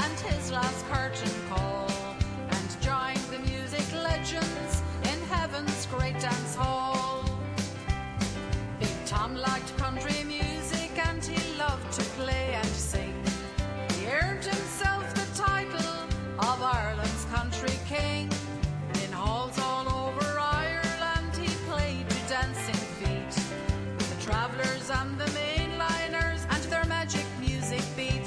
and his last curtain call, and joined the music legends in heaven's great dance hall. Big Tom liked country music and he loved to play and sing. He earned himself the title of Ireland's country king. In halls all over Ireland he played to dancing feet, with the travellers and the mainliners and their magic music beat.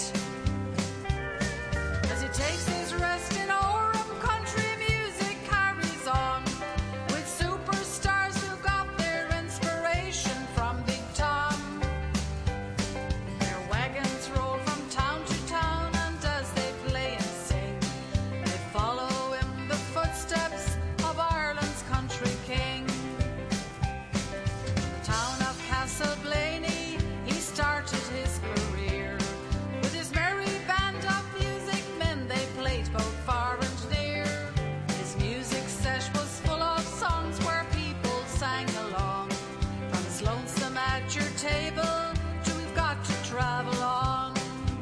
As he takes his rest in Orem, country music carries on, with superstars who got their inspiration from Big Tom. Their wagons roll from town to town, and as they play and sing, they follow in the footsteps of Ireland's country king. The town of Castleblaney, he started his career. With his merry band of music men, they played both far and near. His music set was full of songs where people sang along, from It's Lonesome at Your Table to We've Got to Travel On.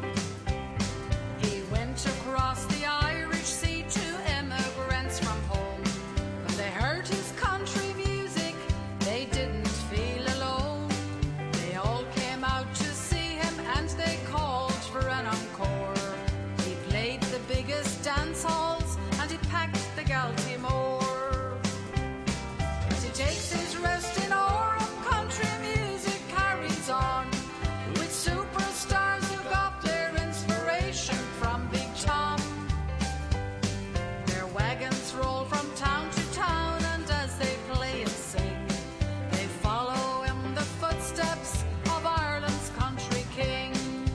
He went across the Irish Sea to immigrants from home. When they heard his country music, they didn't feel alone. They all came out to see him and they called for an encore. He played the biggest dance halls and he packed the Galtymore. As he takes his rest in Orem, country music carries on, with superstars who got their inspiration from Big Tom. Their wagons roll from town to town, and as they play and sing, they follow in the footsteps of Ireland's country king.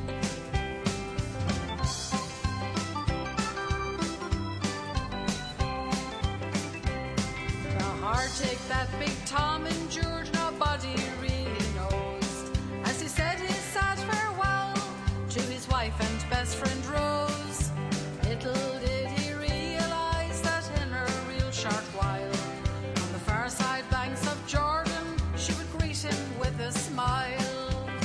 The heartache that Big Tom endured, nobody really knows, as he said his sad farewell to his wife and best friend Rose. Little did he realise that in a real short while, on the far side banks of Jordan, she would greet him with a smile.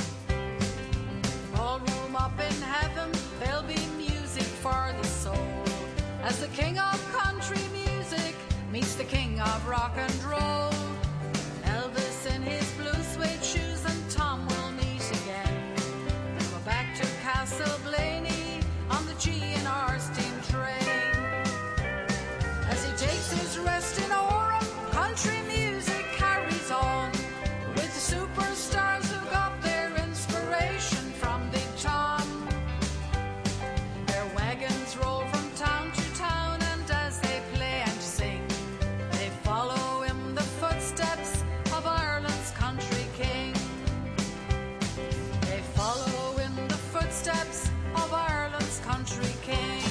Ballroom up in heaven, there'll be music for the soul, as the king of country music meets the king of rock and roll. Elvis in his blue suede shoes and Tom will meet again. They'll go back to Castleblaney on the G&R steam train. As he takes his rest in Orem, country music carries on, with the superstars who got their inspiration from Big Tom. Their wagons roll from town to town, and as they play and sing, they follow in the footsteps of Ireland's country king. They follow in the footsteps of Ireland's country king.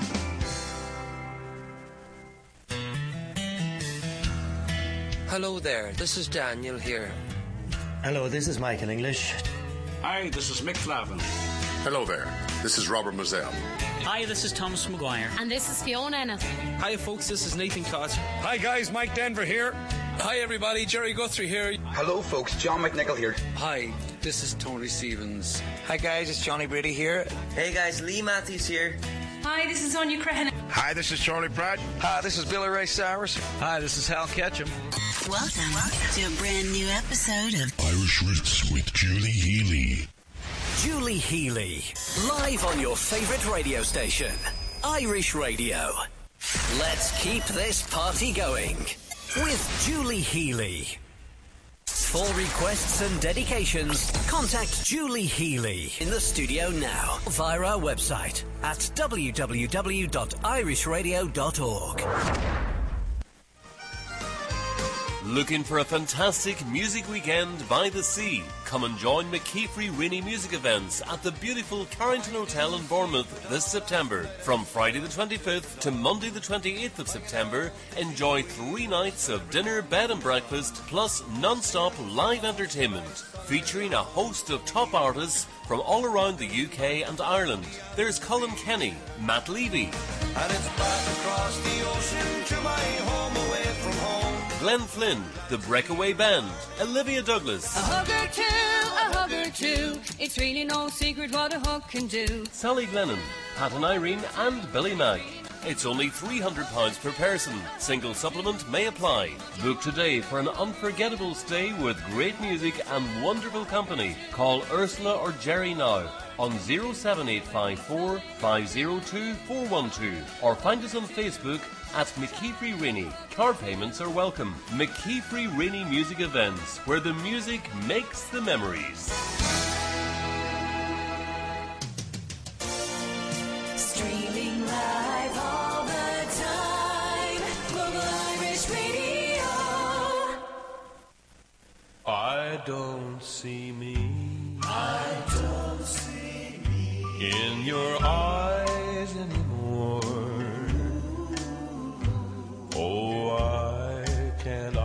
Hello there, this is Daniel here. Hello, this is Michael English. Hi, this is Mick Flavin. Hello there, this is Robert Moselle. Hi, this is Thomas Maguire. And this is Fiona Ennis. Hi folks, this is Nathan Koch. Hi guys, Mike Denver here. Hi everybody, Jerry Guthrie here. Hello folks, John McNichol here. Hi, this is Tony Stevens. Hi guys, it's Johnny Brady here. Hey guys, Lee Matthews here. Hi, this is Sonia Crehan. Hi, this is Charlie Pratt. Hi, this is Billy Ray Cyrus. Hi, this is Hal Ketchum. Welcome to a brand new episode of Irish Roots with Julie Healy. Julie Healy, live on your favourite radio station, Irish Radio. Let's keep this party going with Julie Healy. For requests and dedications, contact Julie Healy in the studio now via our website at www.irishradio.org. Looking for a fantastic music weekend by the sea? Come and join McKeefrey Rainy Music Events at the beautiful Carrington Hotel in Bournemouth this September. From Friday the 25th to Monday the 28th of September, enjoy 3 nights of dinner, bed and breakfast, plus non-stop live entertainment, featuring a host of top artists from all around the UK and Ireland. There's Colin Kenny, Matt Levy, and it's back across the ocean to my home away from home. Glenn Flynn, The Breakaway Band, Olivia Douglas, a hugger to a hugger or two. It's really no secret what a hook can do. Sally Glennon, Pat and Irene and Billy Mag. It's only £300 per person. Single supplement may apply. Book today for an unforgettable stay with great music and wonderful company. Call Ursula or Jerry now on 07854 502 412 or find us on Facebook at McKeefrey Rainey. Card payments are welcome. McKeefrey Rainey Music Events, where the music makes the memories. Streaming live all the time. Global Irish Radio. I don't see me. I don't see me in your eyes anymore. Oh, why can't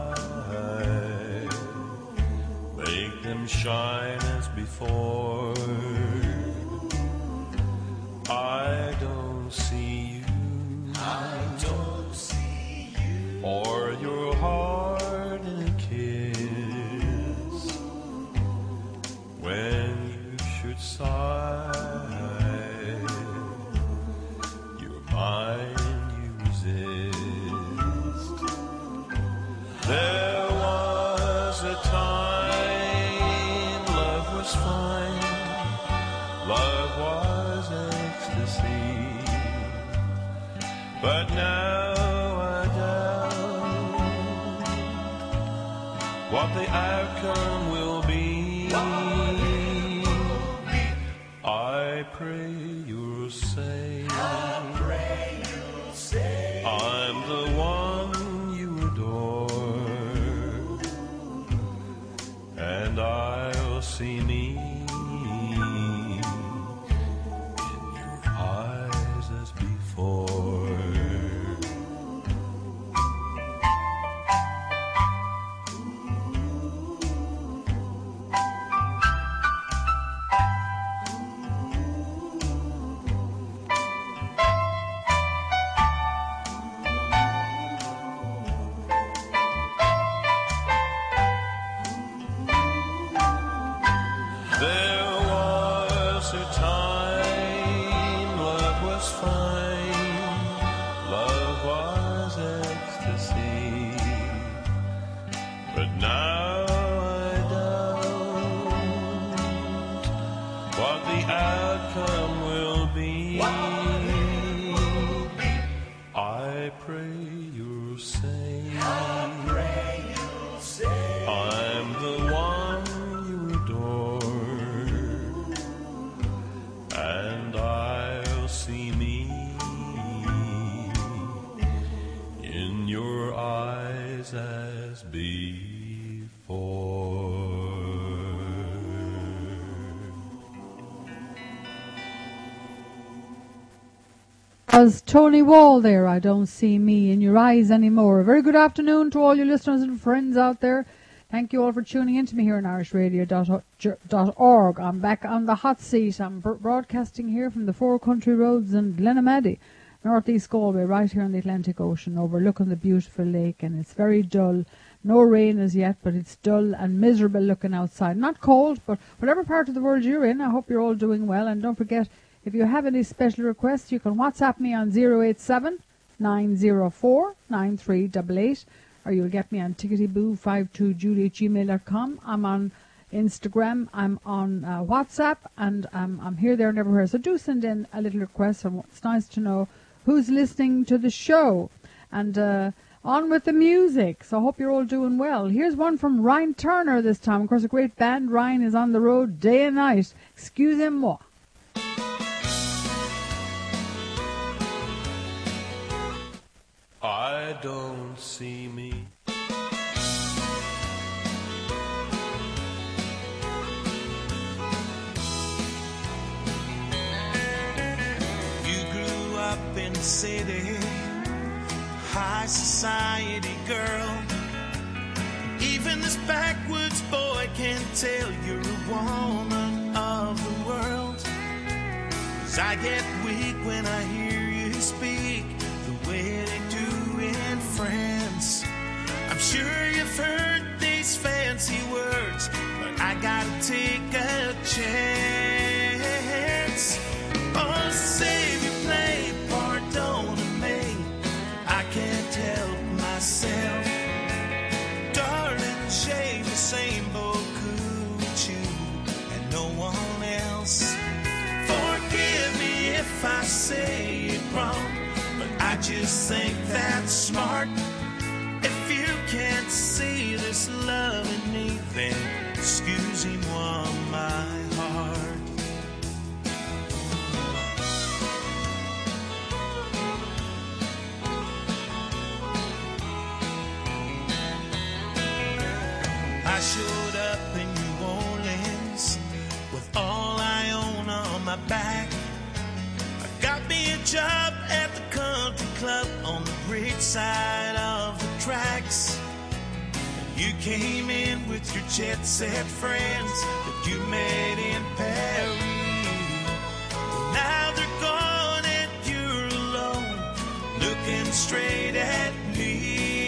I make them shine as before? I don't see you. I don't see you. Or your heart in a kiss when you should sigh. Your mind you resist. There was a time love was fine. Love was ecstasy. But now I doubt what the outcome will be. I pray you'll say I'm the one you adore, and I'll see me in your eyes as before. There was a time love was fine, love was ecstasy, but now I doubt what the outcome will be. I pray you'll say I'm the one you adore, and I'll see me in your eyes as before. As Tony Wall there, I don't see me in your eyes anymore. A very good afternoon to all your listeners and friends out there. Thank you all for tuning in to me here on irishradio.org. I'm back on the hot seat. I'm broadcasting here from the Four Country Roads in Glenamaddy, northeast Galway, right here on the Atlantic Ocean, overlooking the beautiful lake, and it's very dull. No rain as yet, but it's dull and miserable looking outside. Not cold, but whatever part of the world you're in, I hope you're all doing well. And don't forget, if you have any special requests, you can WhatsApp me on 087-904-9388, or you'll get me on ticketyboo52julie@gmail.com. I'm on Instagram, I'm on WhatsApp, and I'm here, there, and everywhere. So do send in a little request, and it's nice to know who's listening to the show. And on with the music. So I hope you're all doing well. Here's one from Ryan Turner this time. Of course, a great band. Ryan is on the road day and night. Excusez-moi. I don't see me. You grew up in the city, high society girl. Even this backwoods boy can tell you're a woman of the world. 'Cause I get weak when I hear you speak the way they do in France. I'm sure you've heard these fancy words, but I gotta take just think that's smart. If you can't see this love in me, then excusez-moi my heart. I showed up in New Orleans with all I own on my back. I got me a job at the country club on the bridge side of the tracks. You came in with your jet set friends that you met in Paris. Now they're gone and you're alone, looking straight at me.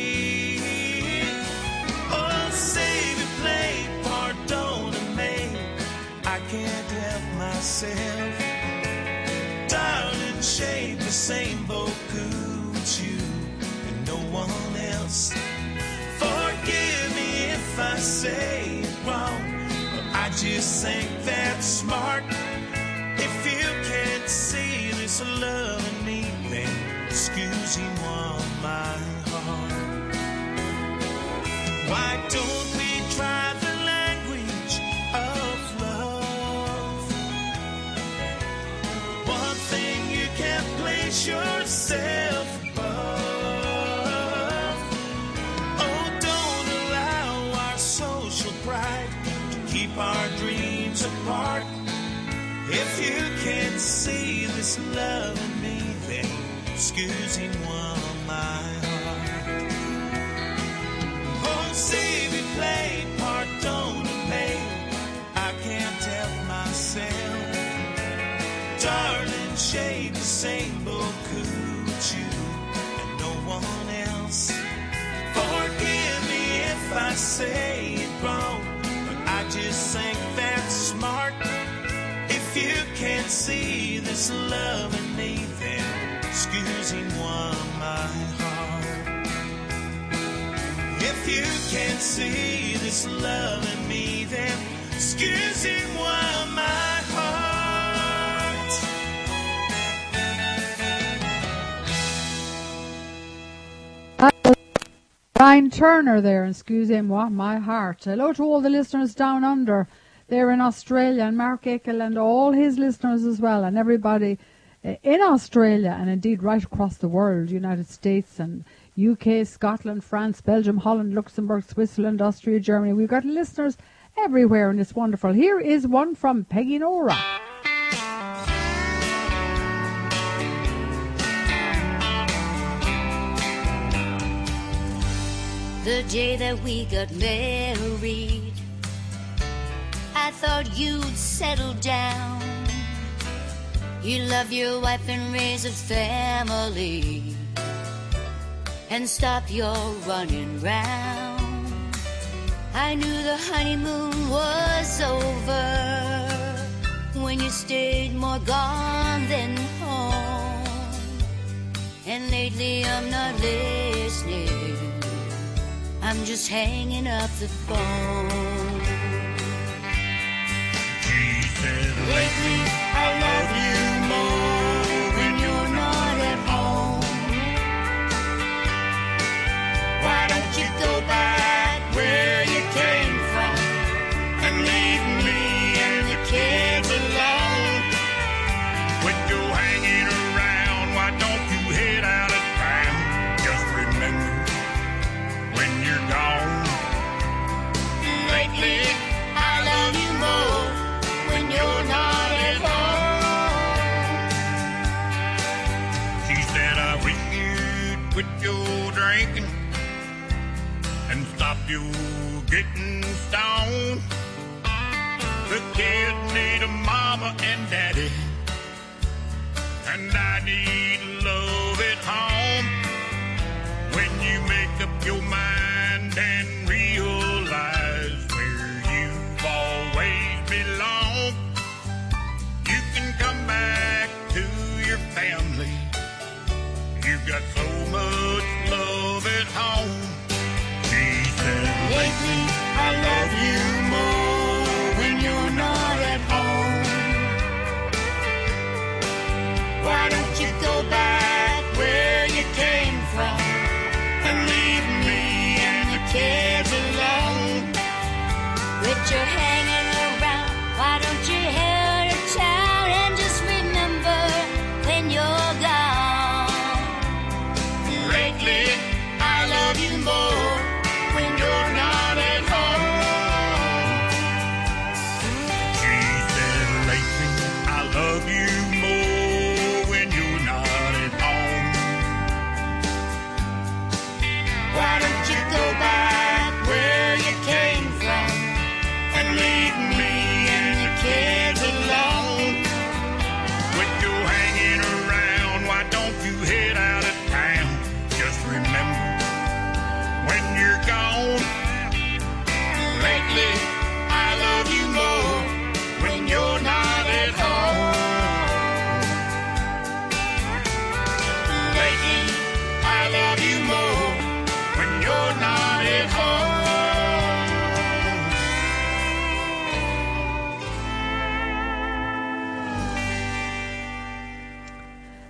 Oh, say we play pardon me, I can't help myself. Darling, shade the same beaucoup with you and no one else. Forgive me if I say it wrong, but I just think that's smart. If you can't see this love in me, then excusez-moi my heart. Why don't we try the language of love? One thing you can't place yourself above. Oh, don't allow our social pride to keep our dreams apart. If you can't see this love in me, then excusez-moi my heart. Oh, see me play pardon me, I can't help myself. Darling, shade the same beaucoup with you and no one else. Forgive me if I say it wrong, but I just think that's smart. If you can't see this love in me, then excusez-moi my heart. If you can't see this love in me, then excusez-moi my heart. Brian Turner there, and excusez-moi my heart. Hello to all the listeners down under there in Australia, and Mark Akel and all his listeners as well, and everybody in Australia and indeed right across the world, United States and UK, Scotland, France, Belgium, Holland, Luxembourg, Switzerland, Austria, Germany. We've got listeners everywhere and it's wonderful. Here is one from Peggy Nora. The day that we got married, I thought you'd settle down. You love your wife and raise a family and stop your running round. I knew the honeymoon was over when you stayed more gone than home. And lately I'm not listening, I'm just hanging up the phone. She said lately I love you more when you're not at home. Why don't you go back where you came from and leave me and the kids alone? Quit go hanging around, why don't you head out of town? Just remember when you're gone. Lately I love you more when you're not at home. She said I wish you'd quit your drinking and stop you getting stoned. The kids need a mama and daddy, and I need love at home. When you make up your mind and realize where you've always belonged, you can come back to your family. You've got so much love at home. She said, lately I love you more when you're not at home. Why don't you go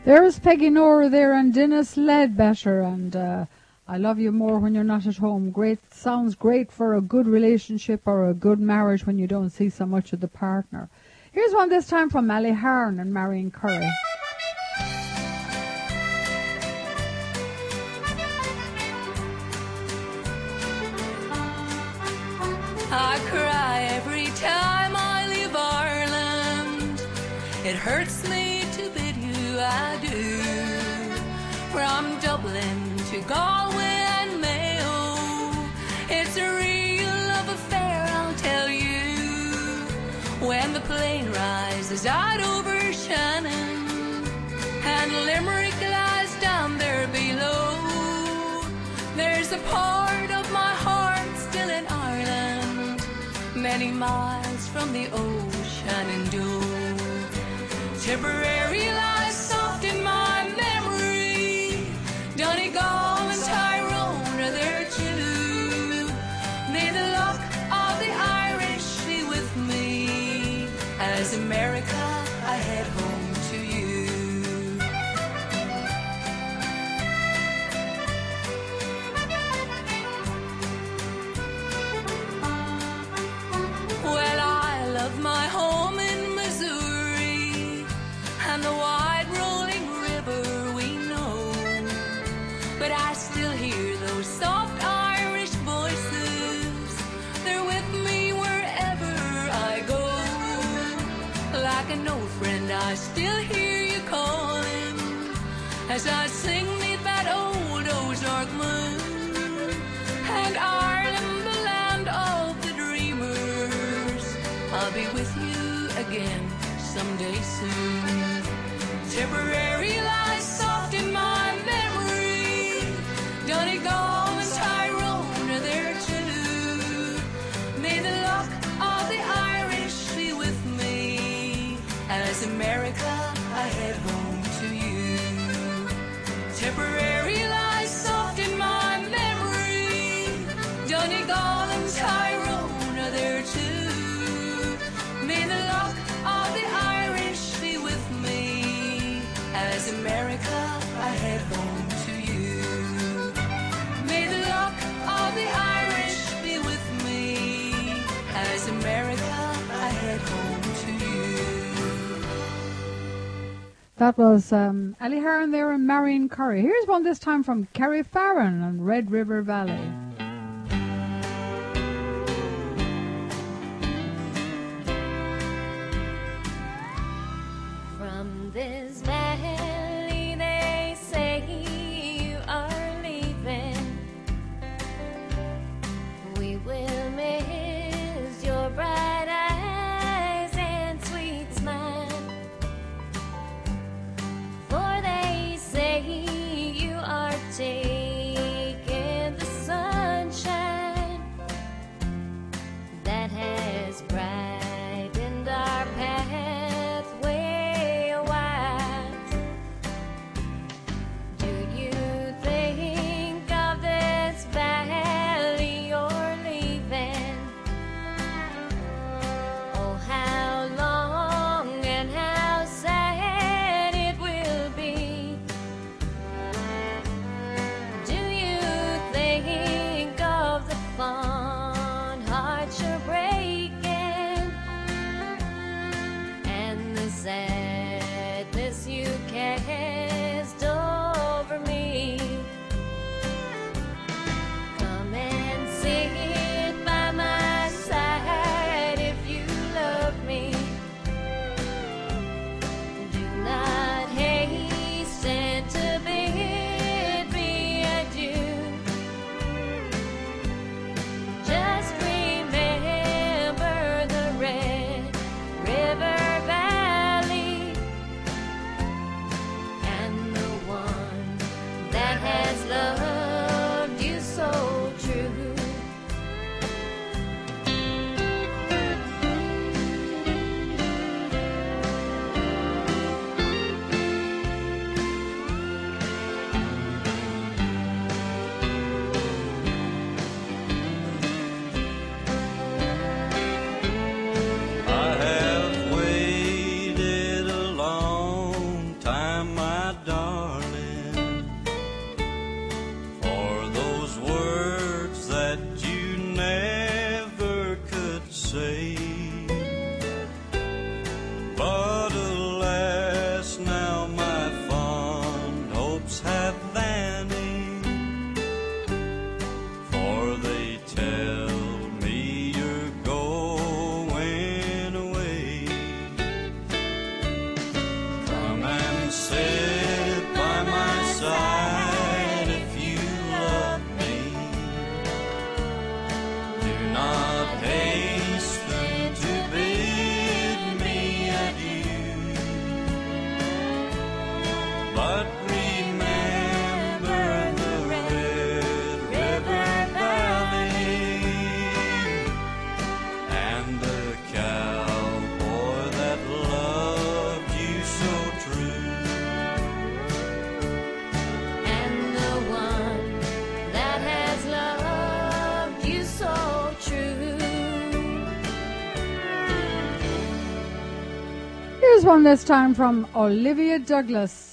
There's Peggy Nora there and Dennis Ledbetter and I Love You More When You're Not at Home. Great, sounds great for a good relationship or a good marriage when you don't see so much of the partner. Here's one this time from Ally Hearn and Marion Curry. I cry every time I leave Ireland. It hurts me to bid you adieu. From Dublin to Galway and Mayo, it's a real love affair, I'll tell you. When the plane rises out over Shannon and Limerick lies down there below, there's a part of my heart still in Ireland, many miles from the old Shenandoah. Tipperary lies soft in my memory, Donegal and Tyrone are there too. May the luck of the Irish be with me, as America I head home to you. Well, I love my home in Missouri and the wide rolling river we know, but I still hear those soft Irish voices. They're with me wherever I go. Like an old friend, I still hear you calling as I sing 'neath that old Ozark moon. And Ireland, the land of the dreamers, I'll be with you again someday soon. Tipperary lies soft in my memory, Donegal and Tyrone are there too. May the luck of the Irish be with me, as America I head home to you. Tipperary lies soft in my memory, Donegal and Tyrone are there too. May the luck of the Irish be with me, as America I head home to you. May the luck of the Irish be with me, as America I head home to you. That was Ally Hearn there and Marion Curry. Here's one this time from Kerry Farron and Red River Valley. From this valley they say you are leaving. We will miss your bright eyes and sweet smile, for they say you are taking the sun Here's one this time from Olivia Douglas.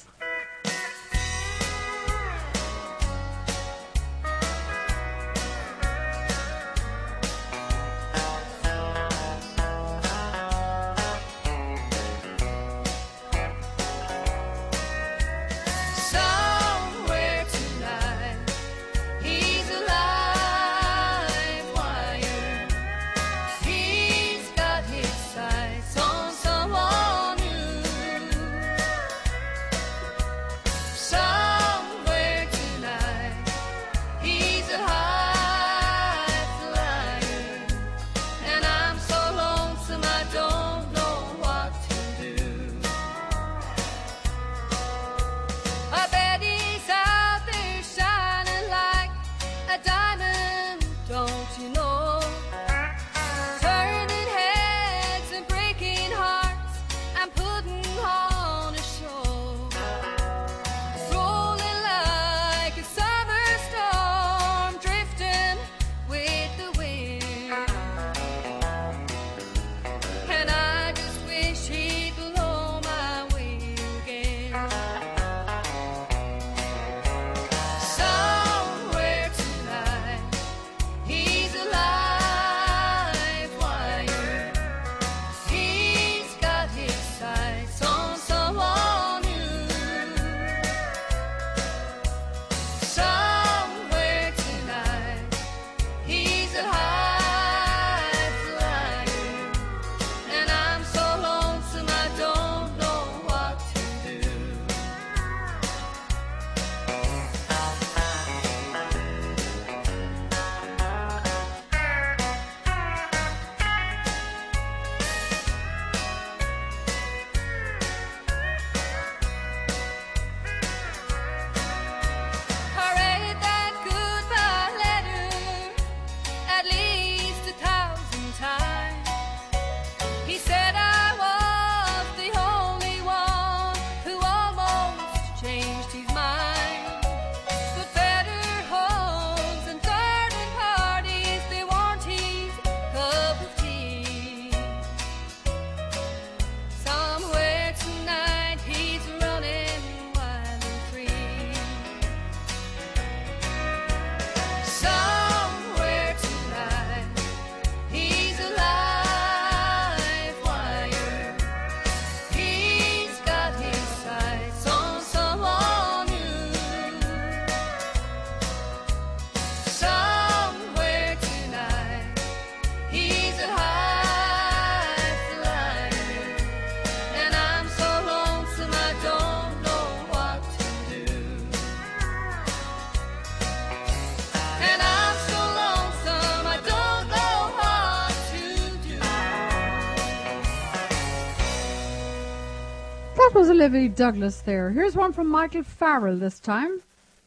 That was Olivia Douglas there. Here's one from Michael Farrell this time.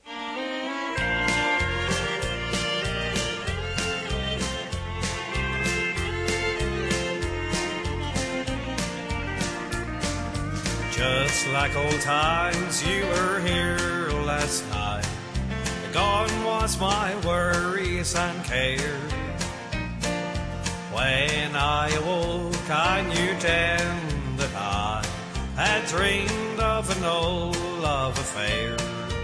Just like old times, you were here last night. Gone was my worries and cares. When I awoke, I knew then that I had dreamed of an old love affair.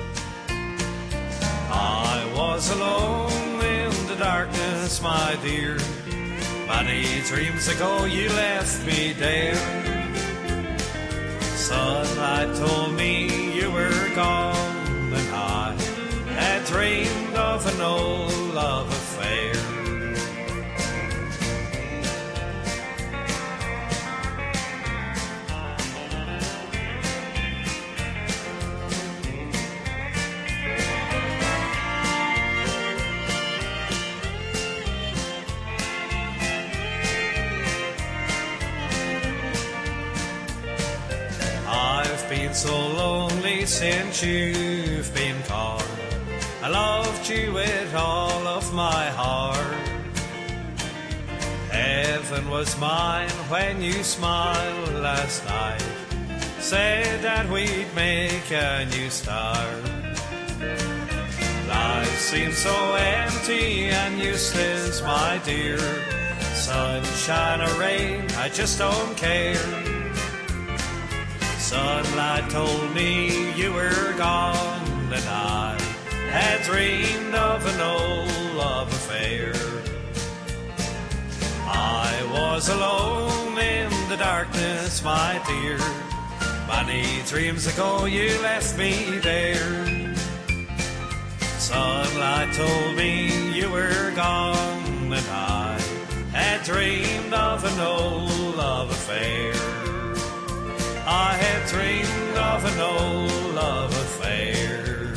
I was alone in the darkness, my dear. Many dreams ago you left me there. Sunlight told me you were gone, and I had dreamed of an old love affair. Been so lonely since you've been gone. I loved you with all of my heart. Heaven was mine when you smiled last night. Said that we'd make a new start. Life seems so empty and useless, my dear. Sunshine or rain, I just don't care. Sunlight told me you were gone, and I had dreamed of an old love affair. I was alone in the darkness, my dear. Many dreams ago you left me there. Sunlight told me you were gone, and I had dreamed of an old love affair. I had dreamed of an old love affair.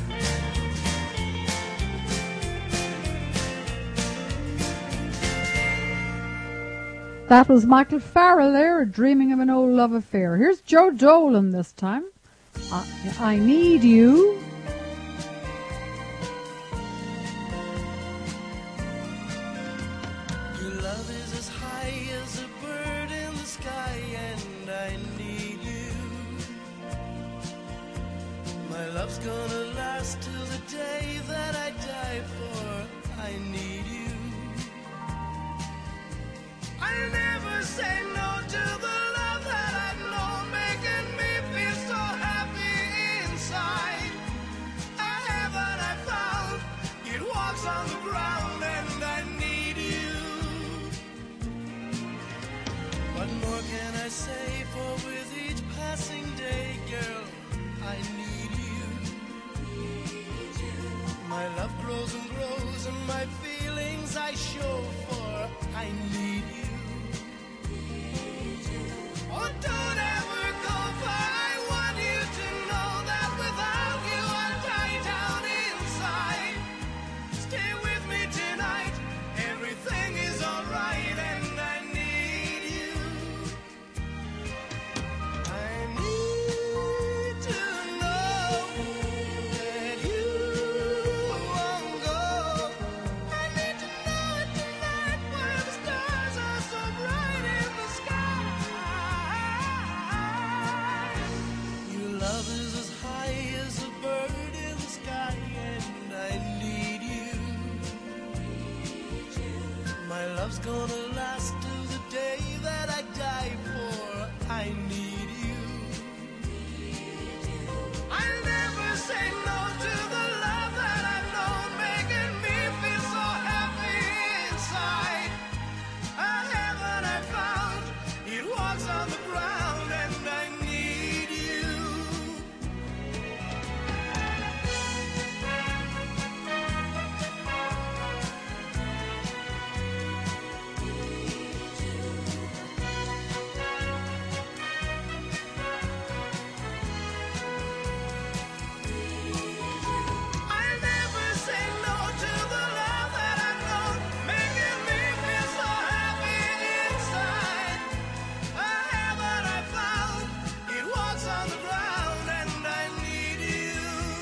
That was Michael Farrell there, dreaming of an old love affair. Here's Joe Dolan this time. I Need You. Your love is as high as a bird in the sky, and I need you. My love's gonna last till the day that I die, for I need you. I'll never say no to the love that I've known, making me feel so happy inside. A heaven I found, it walks on the ground, and I need you. What more can I say, for with each passing day, girl, I need you. My love grows and grows, and my feelings I show, for I need you. Oh, don't ever go, for I want you to know that without you I'll die down inside. Stay with me tonight, everything is alright, and I need you. I need to know that you won't go. I need to know it tonight while the stars are so bright in the sky. Your love is as high as a bird in the sky, and I need you. My love's gonna last till the day that I die, for I need you. I'll never say no to the love that I've known, making me feel so happy inside. A heaven I found, it walks on the ground, and I need you. I'll never say no to the love that I've known, making me feel so happy inside. A heaven I found, it walks on the ground, and I need you.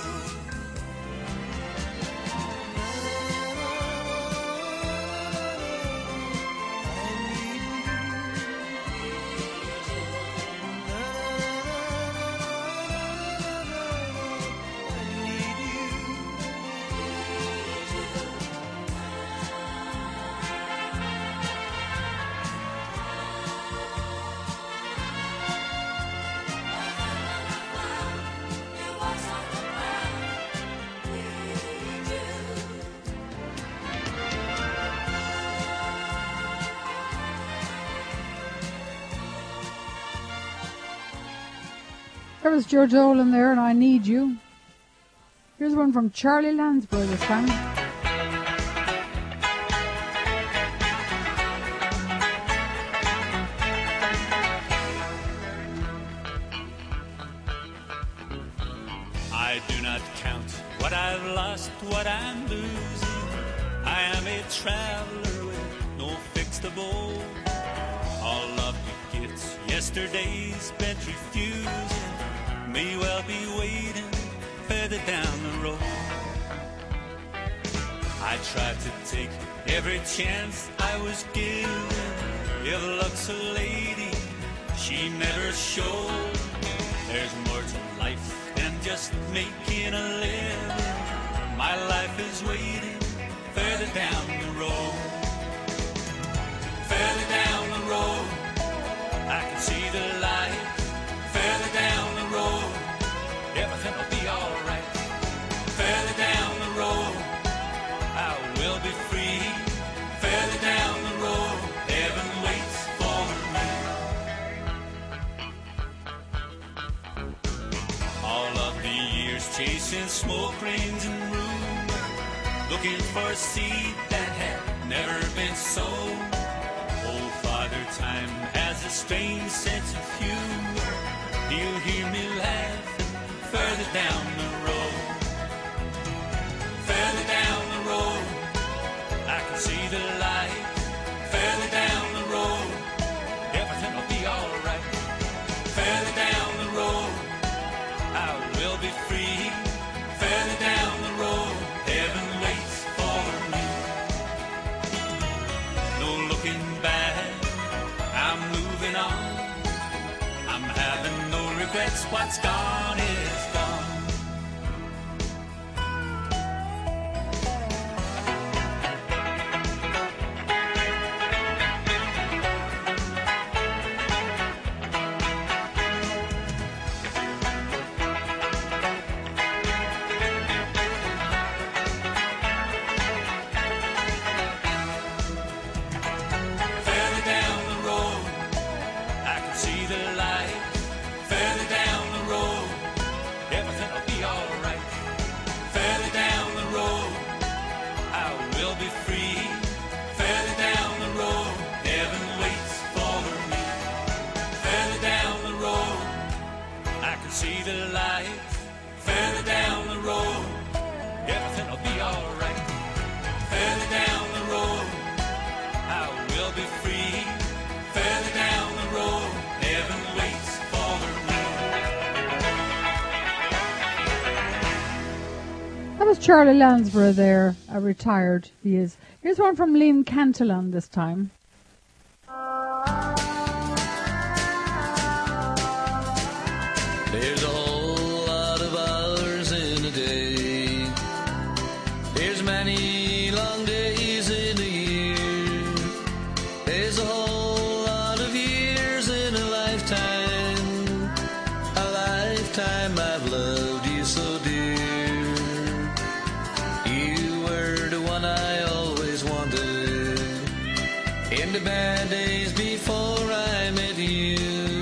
There was Joe Dolan there, and I Need You. Here's one from Charlie Lansbury this time. I do not count what I've lost, what I'm losing. I am a traveler with no fixed abode. All of the gifts yesterday's spent refusing may well be waiting further down the road. I tried to take every chance I was given. If luck's a lady, she never showed. There's more to life than just making a living. My life is waiting further down the road. Further down the road, I can see the light. Further down chasing smoke rings and rumor, looking for a seed that had never been sown. Old Father Time has a strange sense of humor. He'll hear me laughing further down the road. Further down the road, I can see the light. Further down the road, everything will be alright. Further down the road, I will be free. Further down the road, heaven waits for me. No looking back, I'm moving on. I'm having no regrets, what's gone is gone. See the light further down the road, everything will be alright. Further down the road, I will be free. Further down the road, heaven waits for me. That was Charlie Lansborough there, retired he is. Here's one from Liam Cantillon this time. There's a whole lot of hours in a day. There's many long days in a year. There's a whole lot of years in a lifetime. A lifetime I've loved you so dear. You were the one I always wanted. In the bad days before I met you.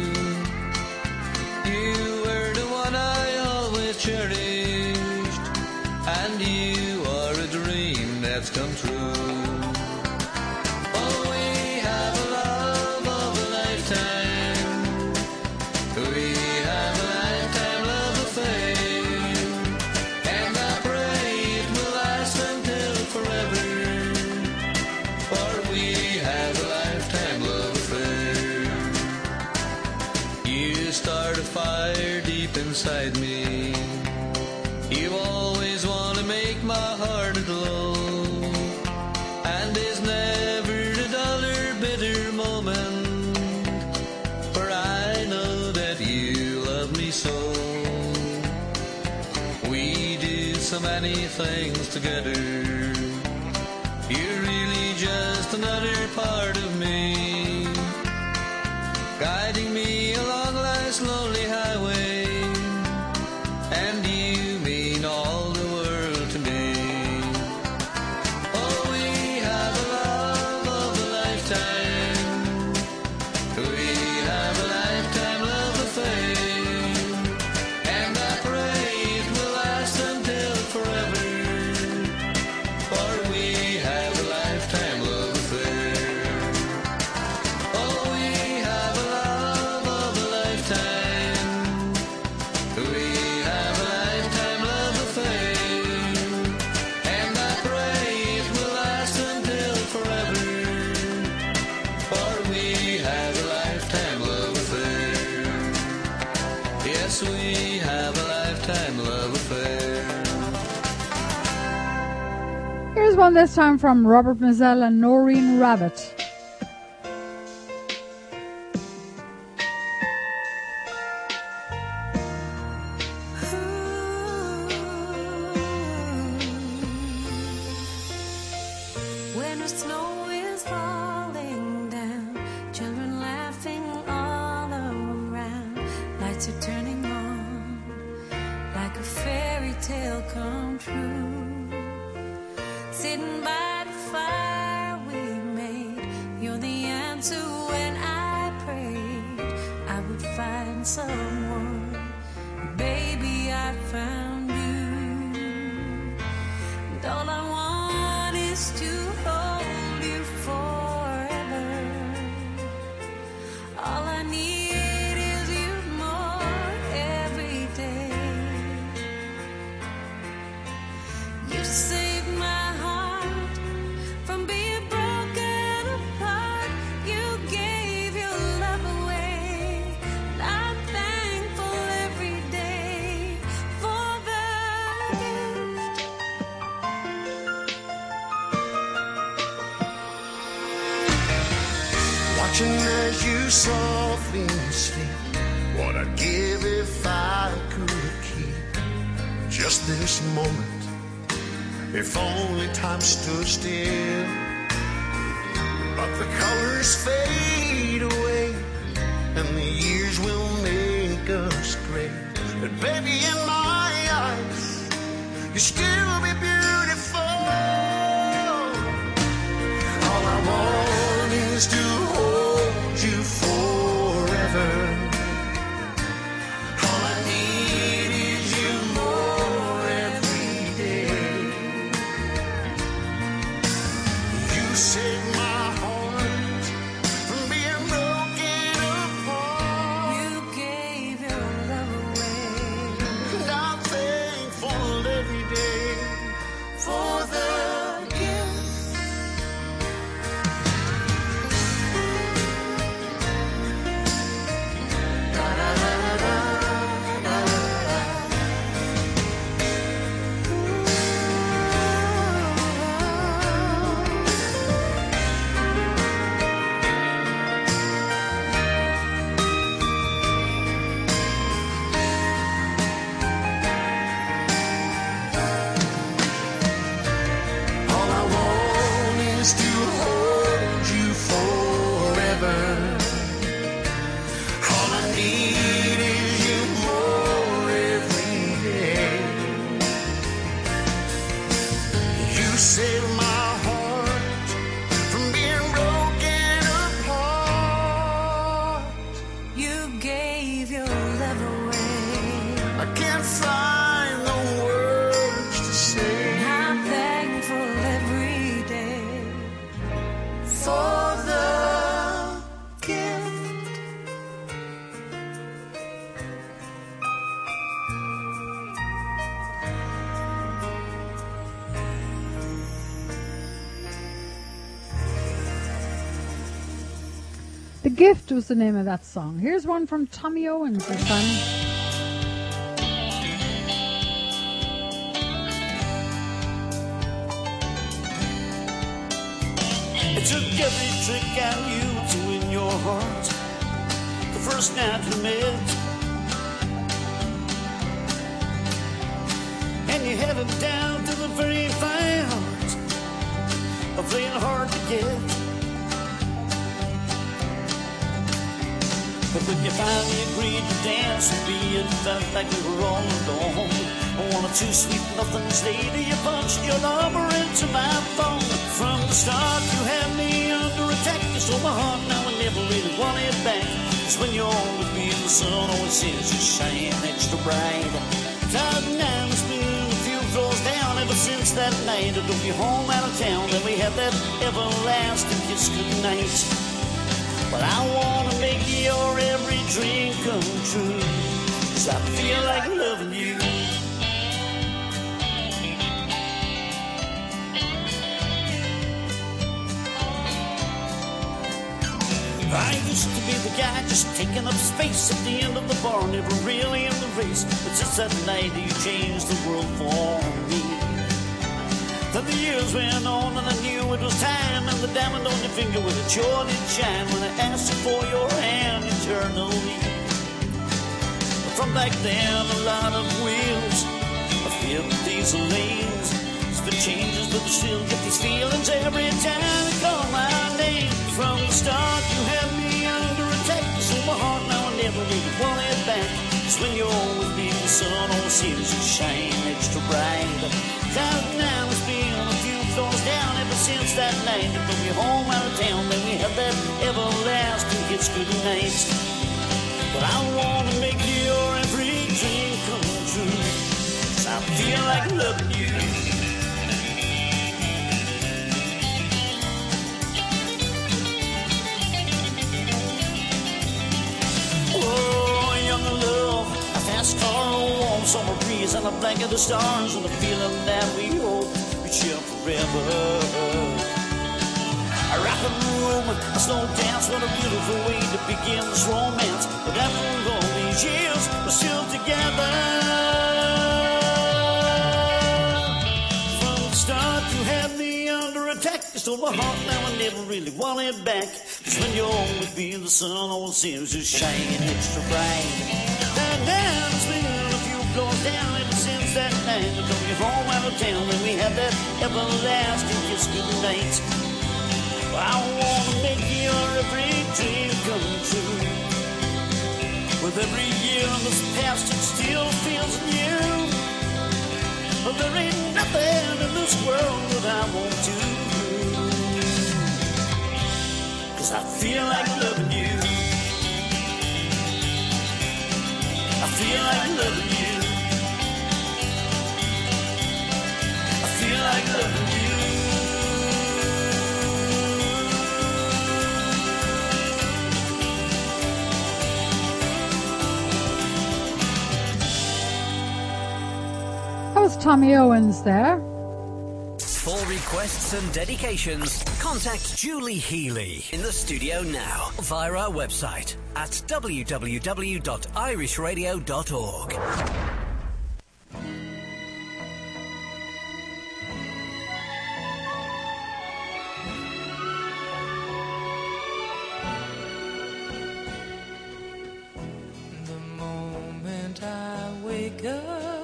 Cherished, and you are a dream that's come true. Oh, we have a love of a lifetime. We have a lifetime love affair, and I pray it will last until forever. For we have a lifetime love affair. You start a fire deep inside me. You always want to make my heart aglow, and there's never a duller, bitter moment, for I know that you love me so. We do so many things together. You're really just another part of me, guiding me along life's lonely highway, and you mean all the world to me. Oh, we have a love of a lifetime. We have a lifetime love affair, and I pray it will last until forever. For we have a lifetime love affair. Oh, we have a love of a lifetime. We have a lifetime love affair, and I pray it will last until forever. For we have a lifetime love affair. Yes, we have a lifetime love affair. Here's one this time from Robert Mazel and Noreen Rabbit. When the snow is falling down, children laughing all around, lights are turning on, like a fairy tale come true. Sitting by the fire we made, you're the answer when I prayed I would find someone. Baby, I found you. watching as you softly sleep. What I'd give if I could keep just this moment, if only time stood still. But the colors fade away and the years will make us gray. But baby, in my eyes, you still be beautiful. All I want is to hold you forever. All I need is you more every day. You save my heart from being broken apart. You gave your love away. And I'm thankful every day for the gift. All I want is to hold you forever. All I need is you more every day. You save my heart from being broken apart. You gave your love away. I can't find the words to say I'm thankful every day for the gift. The Gift was the name of that song. Here's one from Tommy Owens this time. It took every trick I knew to win your heart. The first night we met, and you held it down to the very fine art of playing hard to get. But when you finally agreed to dance with me, it felt like we were all alone. One or two sweet nothings later, you punched your number into my phone. From the start, you had me under attack. You stole my heart, now I never really want it back. Cause when you're with me, the sun always seems to shine extra bright. Cloud nine has been a few floors down ever since that night. I drove you home out of town, then we had that everlasting kiss goodnight. But I wanna make your every dream come true, cause I feel like loving you. I used to be the guy just taking up space at the end of the bar, never really in the race. But since that night you changed the world for me. Then the years went on and I knew it was time, and the diamond on your finger with a sure did shine when I asked you for your hand eternally. But from back then a lot of wheels, a few diesel lanes. It's been changes but I still get these feelings every time you call my name. From the start you had me under attack. You stole my heart, now I never really want it back. Cause when you're with me the sun always seems to shine extra bright. Cloud nine has been a few floors down ever since that night. And when we home out of town, then we had that everlasting kiss goodnight. But I wanna make your every dream come true, cause I feel like loving you. Oh, young love, a fast car, a warm summer breeze, and a blanket of stars, and a feeling that we hope we share forever. I rock in the room, a slow dance, what a beautiful way to begin this romance. But after all these years, we're still together. From the start, you had me under attack. You so my heart now I never really want it back. Cause when you're with me, the sun always seems to shine extra bright. Down, it's been a few floors down ever since that night. I took you home out of town and we had that everlasting kiss goodnight. I wanna make your every dream come true. With every year that's passed, it still feels new. But there ain't nothing in this world that I won't do. 'Cause I feel like loving you. I feel like loving you. I feel like loving you. That was Tommy Owens there. For requests and dedications, contact Julie Healy in the studio now via our website at www.irishradio.org. The moment I wake up,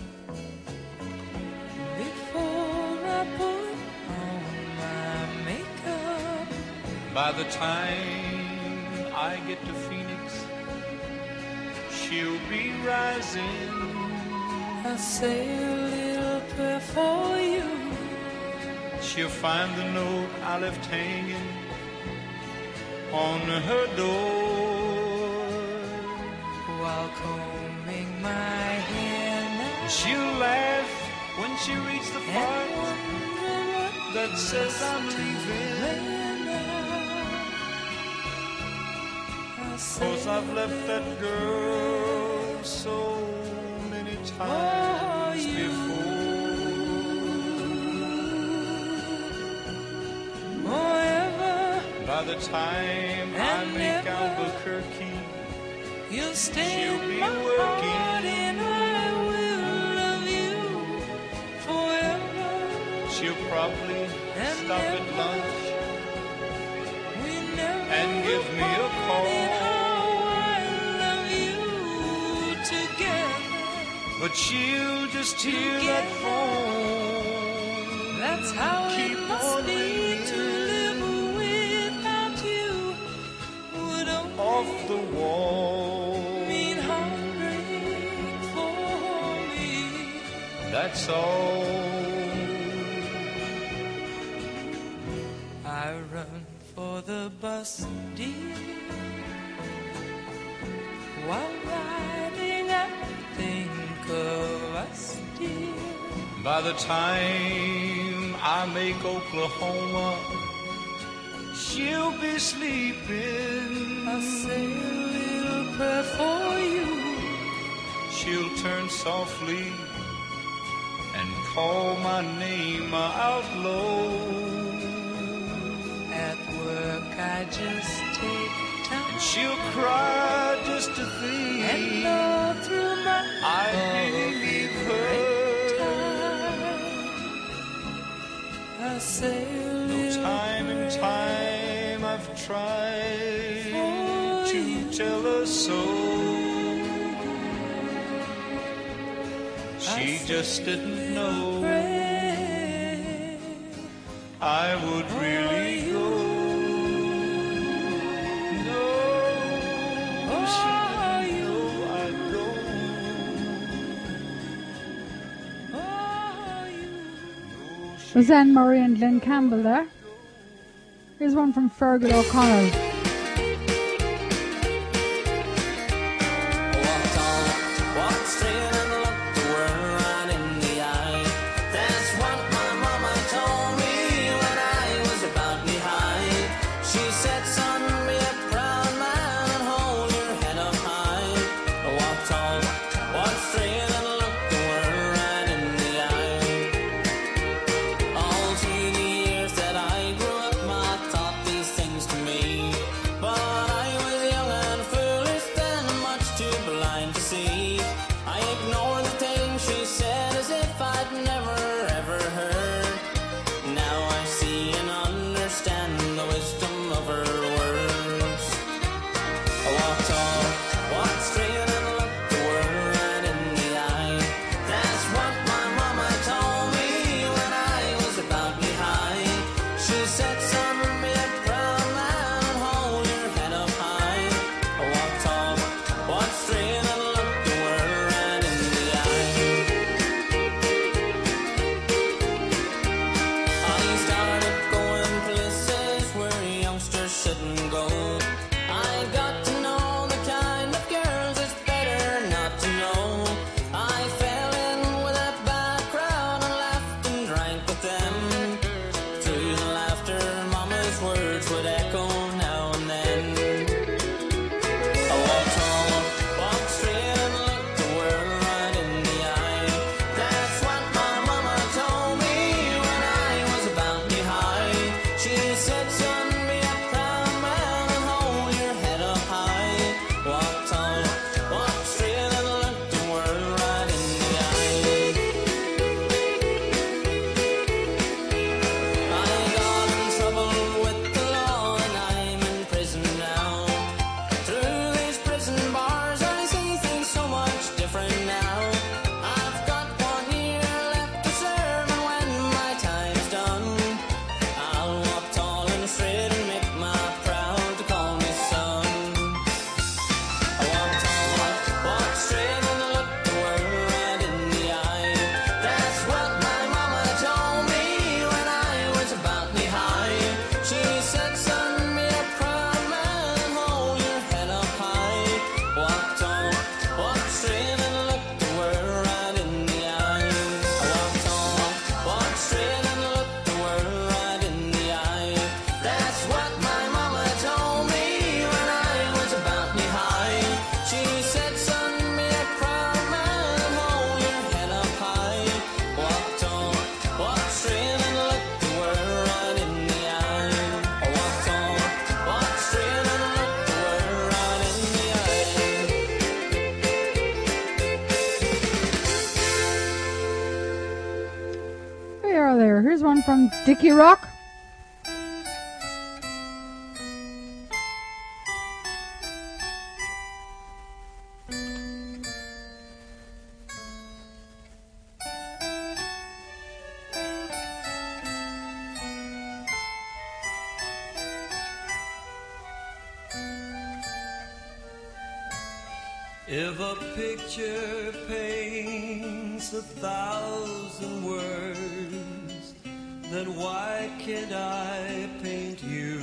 before I put on my makeup, By the time I get to Phoenix, she'll be rising. I say a little prayer for you. She'll find the note I left hanging on her door. While combing my hair now, She'll laugh when she reaches the part that says I'm leaving. 'Cause I've left that girl so many times before. forever By the time I and make never, Albuquerque, you'll stay she'll in be my working. heart and I will love you forever. She'll probably And stop at never, lunch we never and give me a call. I love you together. But she'll just hear that phone. That's how Keep it must on be ringing. to live without you. Would Off the wall. mean heartbreak for me. That's all. I run for the bus, dear. While riding, I think of us, dear. By the time I make Oklahoma, she'll be sleeping. I say a little prayer for you. She'll turn softly and call my name out low. At work, I just take time. And she'll cry just to think And all through my I really leave her. I say a No little time and time I've tried to tell her so. She just didn't know I would really go. No, she didn't know I'd go. Was Anne Murray and Glenn Campbell there? Here's one from Fergal O'Connell. All through the years that I grew up, Ma taught these things to me. there. Here's one from Dickie Rock. If a picture paints 1,000 words, then why can't I paint you?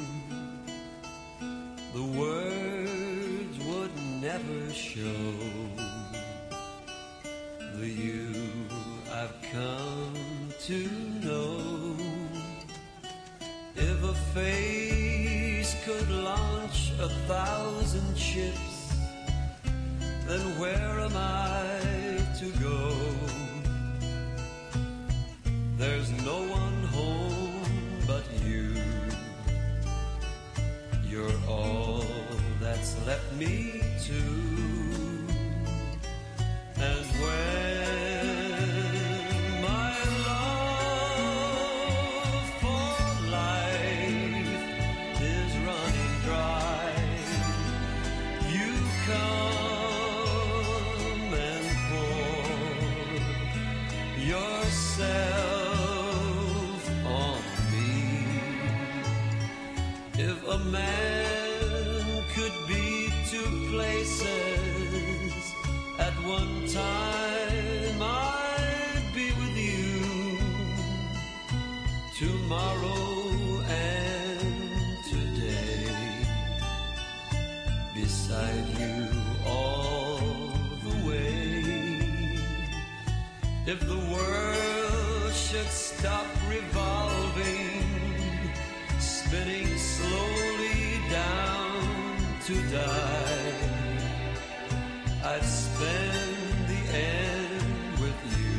The words would never show the you I've come to know. If a face could launch 1,000 ships, then where am I to go? There's no one home but you. You're all that's left me to. And when my love for life is running dry, you come and pour yourself on me. If a man could be two places at one time, I'd be with you tomorrow and today, beside you all the way. If the world should stop revolving, spinning slowly down to die, I'd spend the end with you.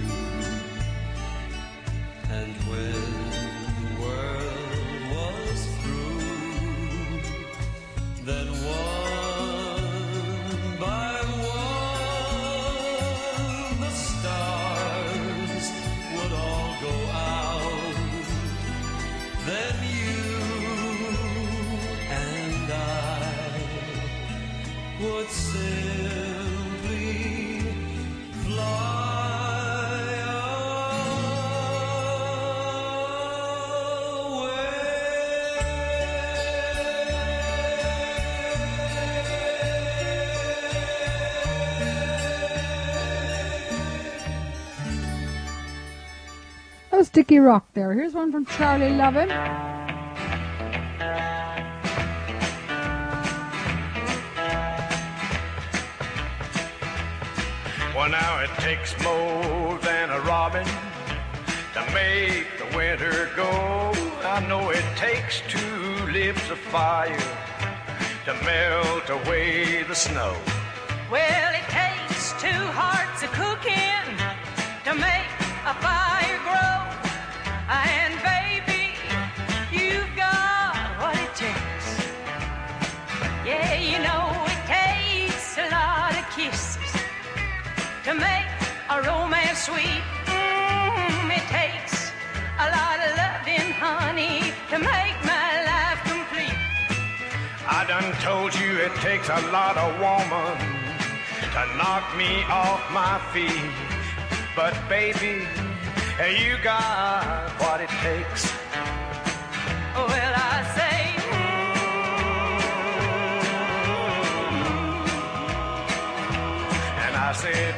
And when the world was through, then one by one the stars would all go out. Then you and I would simply fly That was Dickie Rock there. Here's one from Charlie Lovin. Well, now it takes more than a robin to make the winter go. I know it takes two lips of fire to melt away the snow. Well, it takes two hearts of cooking to make a fire grow. And baby, you've got what it takes. Yeah, you know it takes a lot of kisses to make a romance sweet. It takes a lot of loving, honey, to make my life complete. I done told you it takes a lot of woman to knock me off my feet. But baby, you got what it takes. Well, I say, and I said,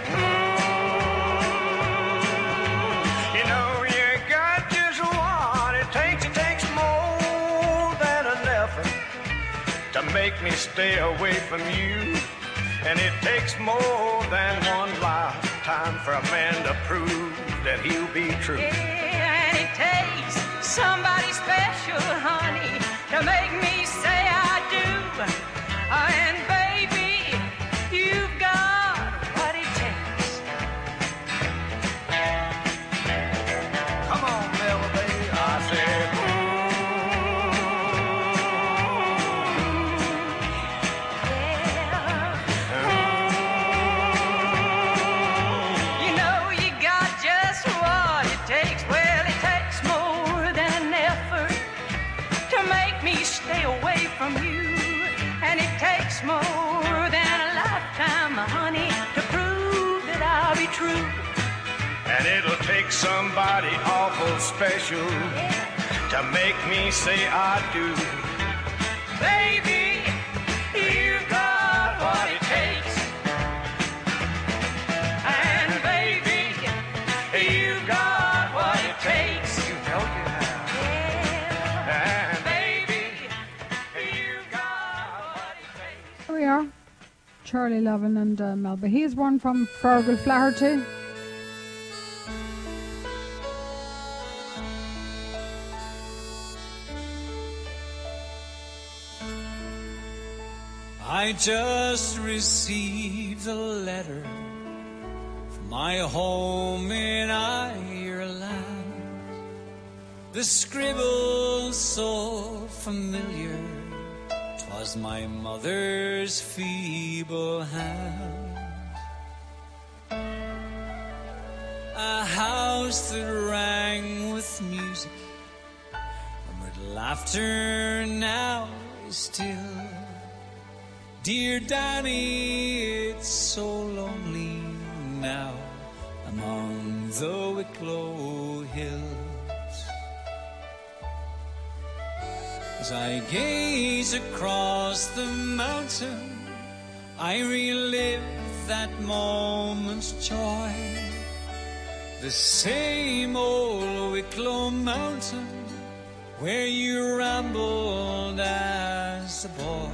you know, you got just what it takes. It takes more than enough to make me stay away from you. And it takes more than one lifetime for a man to prove that he'll be true. yeah, and it takes somebody special, honey, to make me say I do. And baby, you've got what it takes. Come on, Bella, baby, I said. You know you got just what it takes. Well, it takes take somebody awful special to make me say I do. Baby, you got what it takes. And baby, you got what it takes. You know you have. And baby, you got what it takes. Here we are. Charlie Lovin and Melba. Here's one from Fergal Flaherty. I just received a letter from my home in Ireland. The scribble so familiar, 'twas my mother's feeble hand. A house that rang with music and with laughter now is still. Dear Danny, it's so lonely now among the Wicklow hills. As I gaze across the mountain, I relive that moment's joy. The same old Wicklow mountain where you rambled as a boy.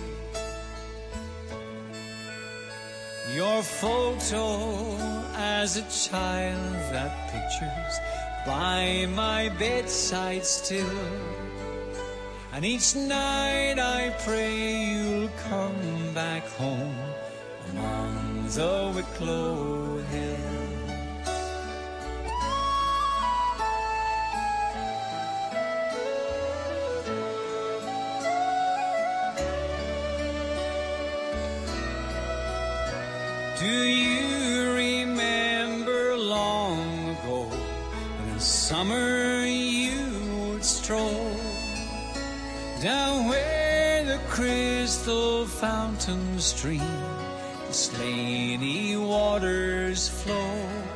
Your photo as a child that pictures by my bedside still. And each night I pray you'll come back home among the Wicklow hills. Do you remember long ago when in summer you would stroll down where the crystal fountain stream, the Slaney waters flow?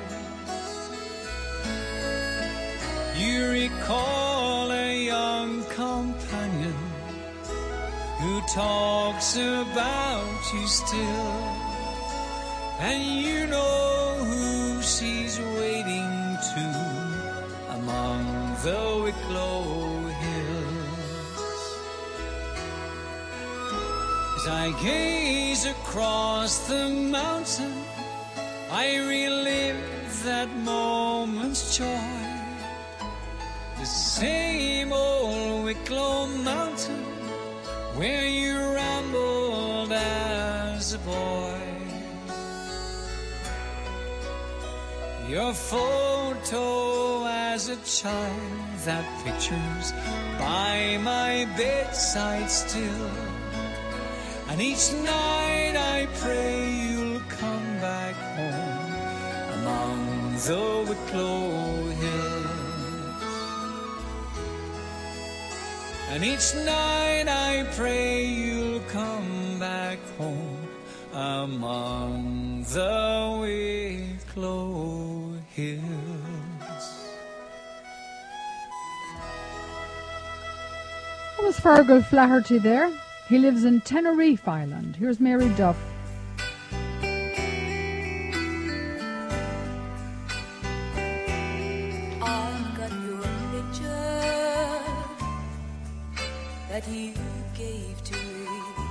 You recall a young companion who talks about you still, and you know who she's waiting to among the Wicklow hills. As I gaze across the mountain, I relive that moment's joy. The same old Wicklow mountain where you rambled as a boy. Your photo as a child that pictures by my bedside still. And each night I pray you'll come back home among the Wicklow hills. And each night I pray you'll come back home among the Wicklow hills. That was Fergal Flaherty there. He lives in Tenerife Island. Here's Mary Duff. I've got your picture that you gave to me,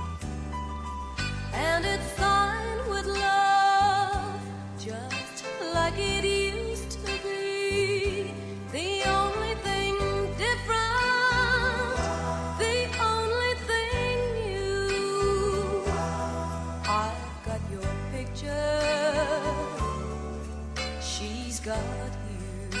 and it's signed with love, just like it used to be. The only thing different, the only thing new. I've got your picture, she's got you.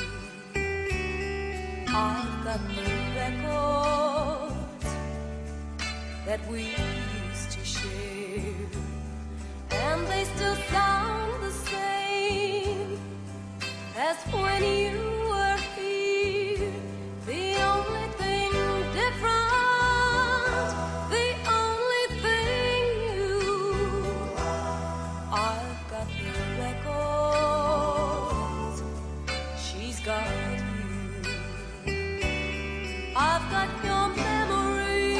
I've got the records that we used to share, and they still sound the same as when you were here. The only thing different, the only thing new. I've got the records, she got you. I've got your memory,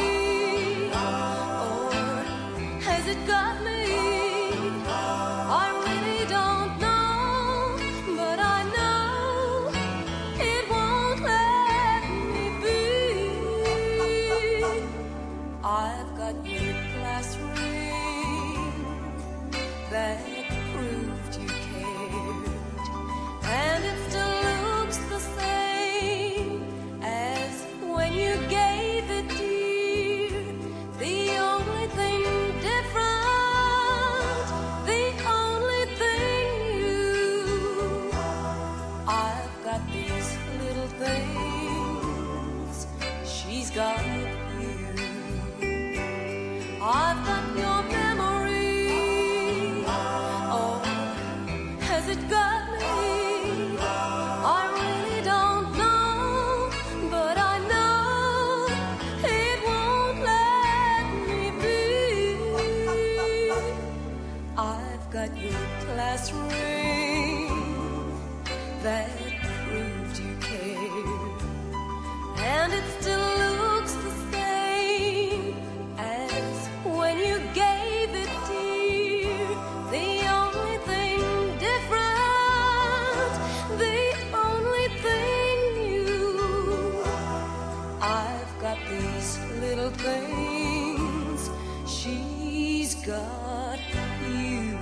or has it got me? I really don't know, but I know it won't let me be. I've got your glass ring that proved you cared, and it still looks the same as when you gave it, dear. The only thing different, the only thing new. I've got these little things, she's got you. I've got your memory, oh, has it got me? I really don't know, but I know it won't let me be. I've got your class ring that proved you cared, and it still looks the same as when you gave it, dear. The only thing different, the only thing new. I've got these little things, she's got you.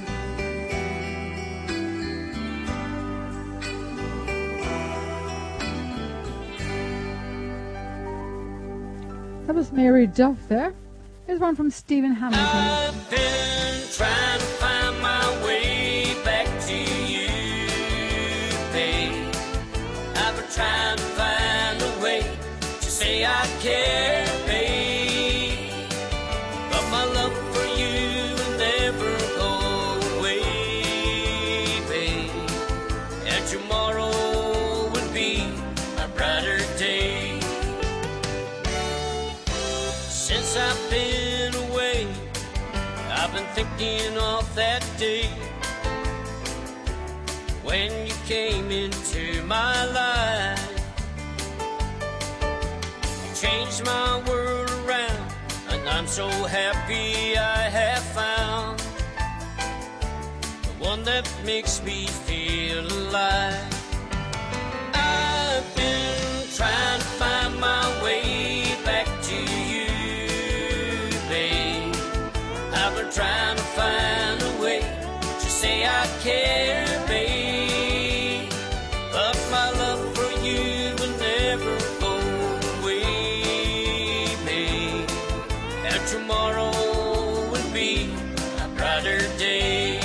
That was Mary Duff there. Here's one from Stephen Hamilton. I've been trying to find my way back to you, babe. I've been trying to find a way to say I care, babe. But my love for you will never go away, babe. And tomorrow would be a brighter day. Since I've been away, I've been thinking of that day when you came into my life. You changed my world around, and I'm so happy I have found the one that makes me feel alive. I've been trying to find my way back to you, babe. I've been trying to find a way to say I care, babe. But my love for you will never go away, babe. And tomorrow will be a brighter day.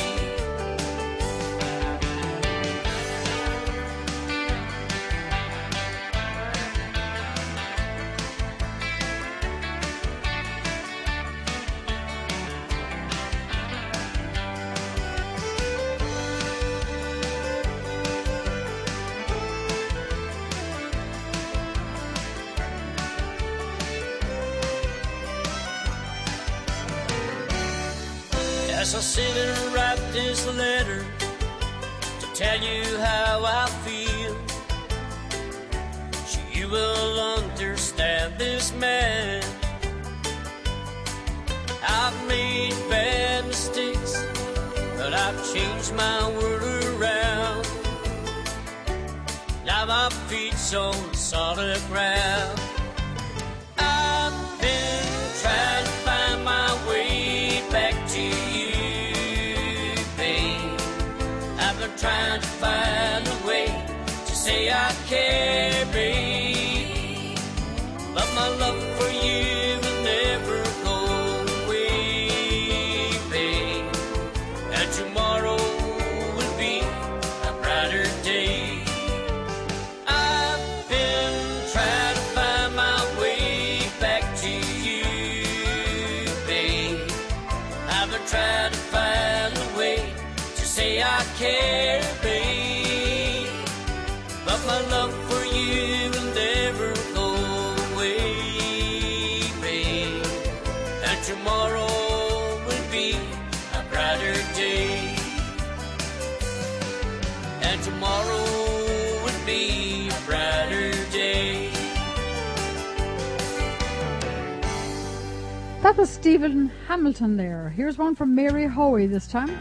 As I sit and write this letter to tell you how I feel, so you will understand this man. I've made bad mistakes, but I've changed my world around. Now my feet's on solid ground. I've been trying to find my way back to you, babe. I've been trying to find a way to say I care, babe. But my love for you will never go away, babe. And tomorrow will be a brighter day. I've been trying to find my way back to you, babe. I've been trying to find a way to say I care, babe. But my love That was Stephen Hamilton there. Here's one from Mary Hoey this time.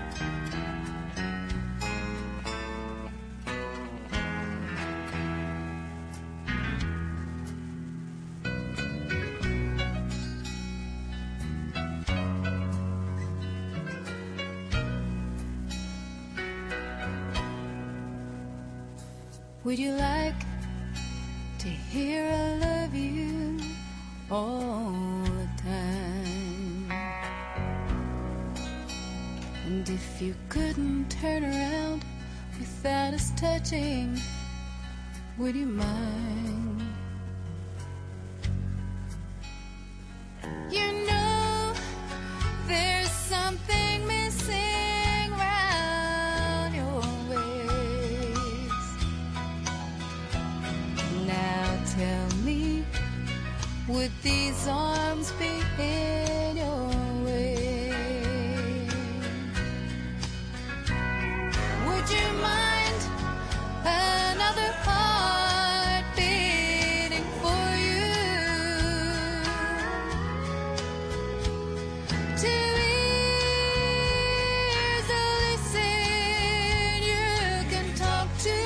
Would you like to hear I love you all the time? And if you couldn't turn around without us touching, would you mind? You know there's something missing round your waist. Now tell me, would these arms be in your way? Would you mind another heart beating for you? Two ears to listen, you can talk to.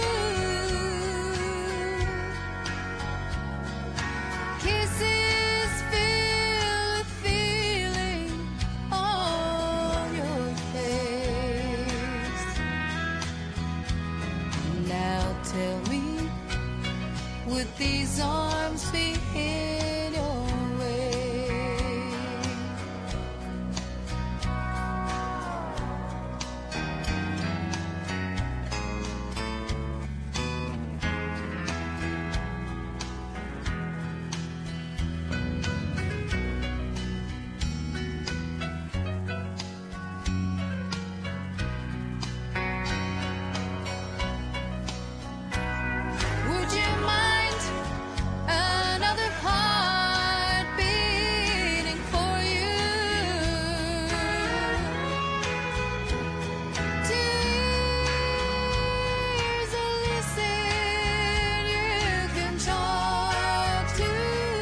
Kisses filled with feeling on your face. Now tell me, would these arms be in your way? Would you mind another heart beating for you? Two ears to listen, you can talk to.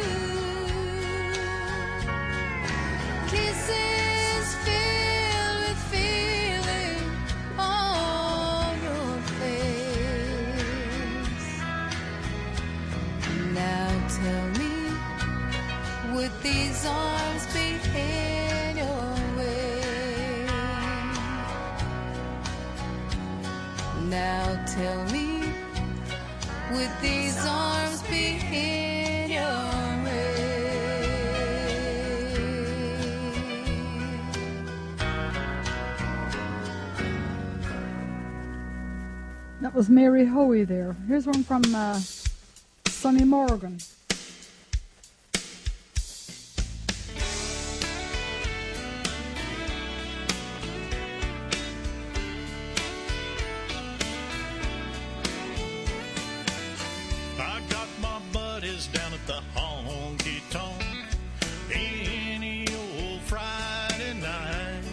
Kisses filled with feeling on your face. Now tell me, would these arms be in your way? Now tell me, would these arms be in your way? That was Mary Hoey there. Here's one from Sonny Morgan. I got my buddies down at the honky tonk any old Friday night.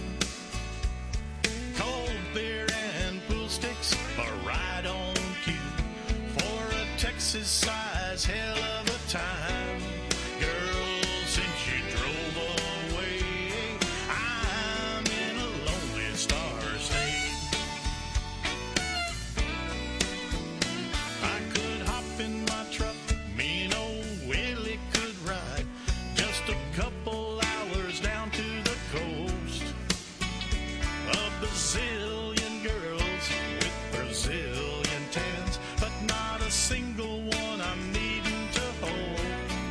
Cold beer and pool sticks are right on cue for a Texas size hell of a time. Girl, since you drove away, I'm in a lonely star state. I could hop in my truck, me and old Willie could ride just a couple hours down to the coast. A bazillion girls with Brazilian tans, but not a single one I'm needing to hold.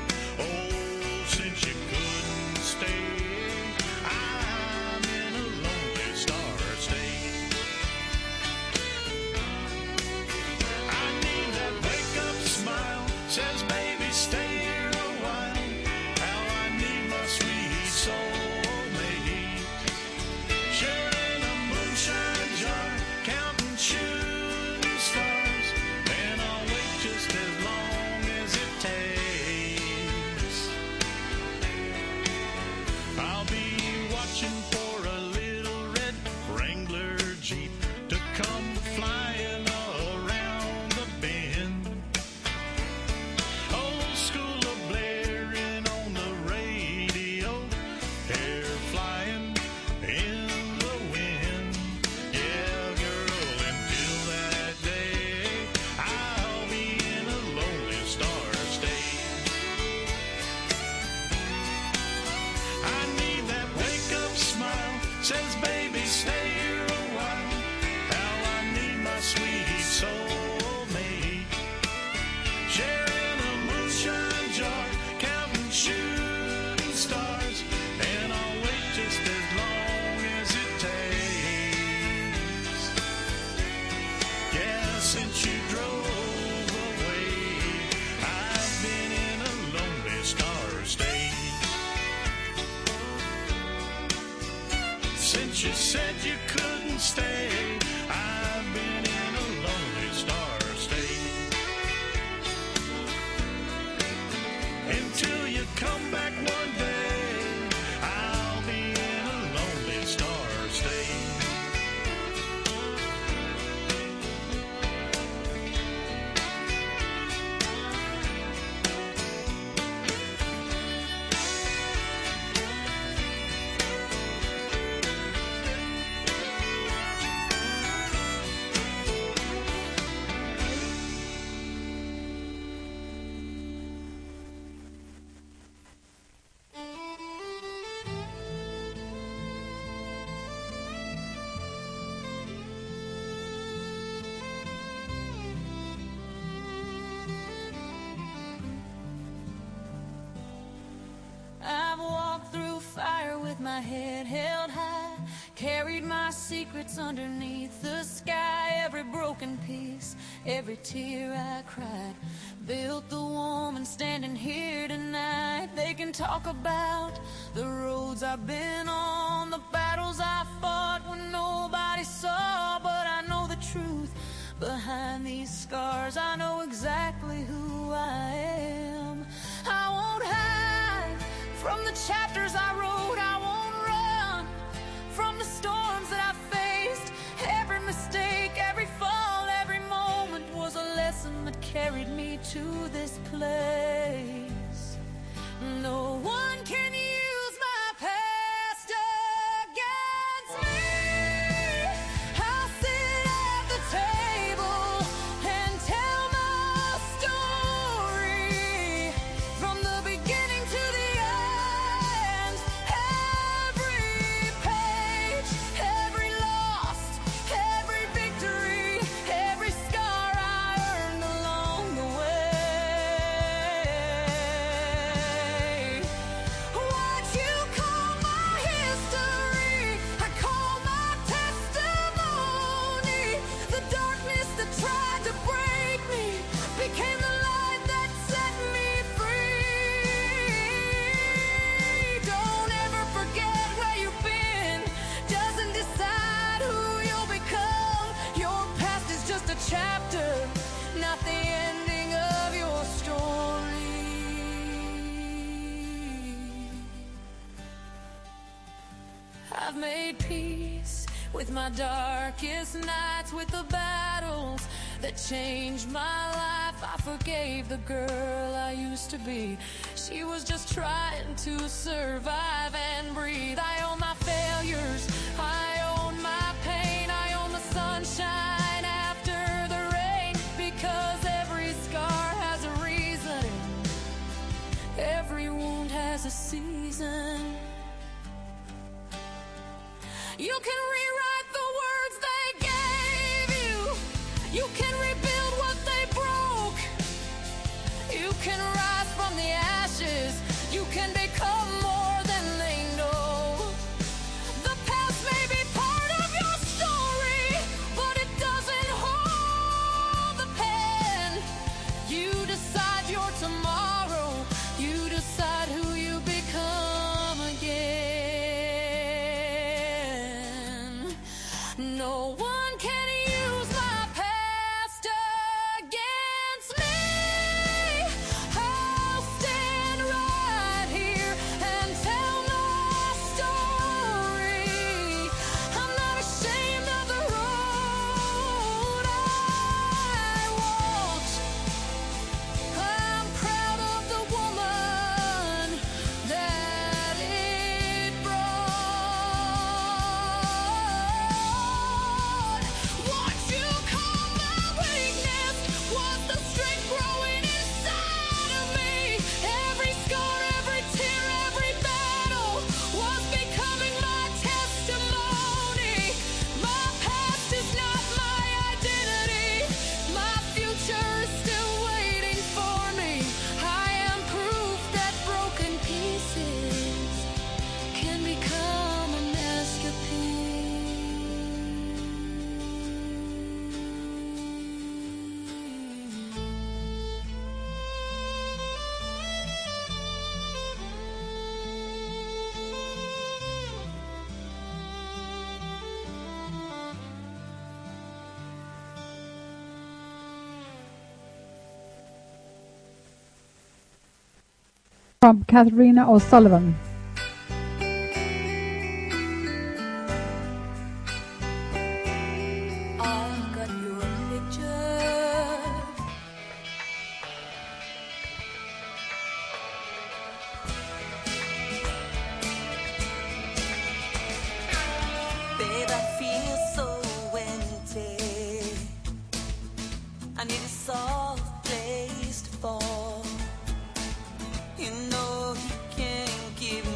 secrets underneath the sky. Every broken piece, every tear I cried, built the woman standing here tonight. They can talk about the roads I've been on, the battles I fought when nobody saw, but I know the truth behind these scars. I know exactly who I am. I won't hide from the chapters I wrote. I won't run from the storms that I faced. Every mistake, every fall, every moment was a lesson that carried me to this place. No one can use my past against me. I'll sit at the table and tell my story from the beginning to the end. Every page, every loss, every victory, every scar I earned along the way. What you call my history, I call my testimony. The darkness that tried to break me became the light that set me free. Don't ever forget where you've been. Doesn't decide who you'll become. Your past is just a chapter, not the ending of your story. I've made peace with my darkest nights, with the battles that changed my life. I forgave the girl I used to be. She was just trying to survive and breathe. I own my failures, I own my pain, I own the sunshine after the rain, because every scar has a reason, every wound has a season. You can rewrite the words they gave you. You can rebuild what they broke. You can rise from the ashes. You can become more than they know. The past may be part of your story, but it doesn't hold the pen. You decide your tomorrow. You decide who you become again. No one can use my past against me. I'll stand right here and tell my story. I'm not ashamed of the road I walked. I'm proud of the woman that it brought. What you call my weakness was the strength growing inside of me. Every scar, every tear, every battle was becoming my testimony. My past is not my identity. My future is still waiting for me. I am proof that broken pieces can become a From Katharina O'Sullivan. I've got your picture. Babe, I feel so empty. I need a soft place to fall. You know you can't give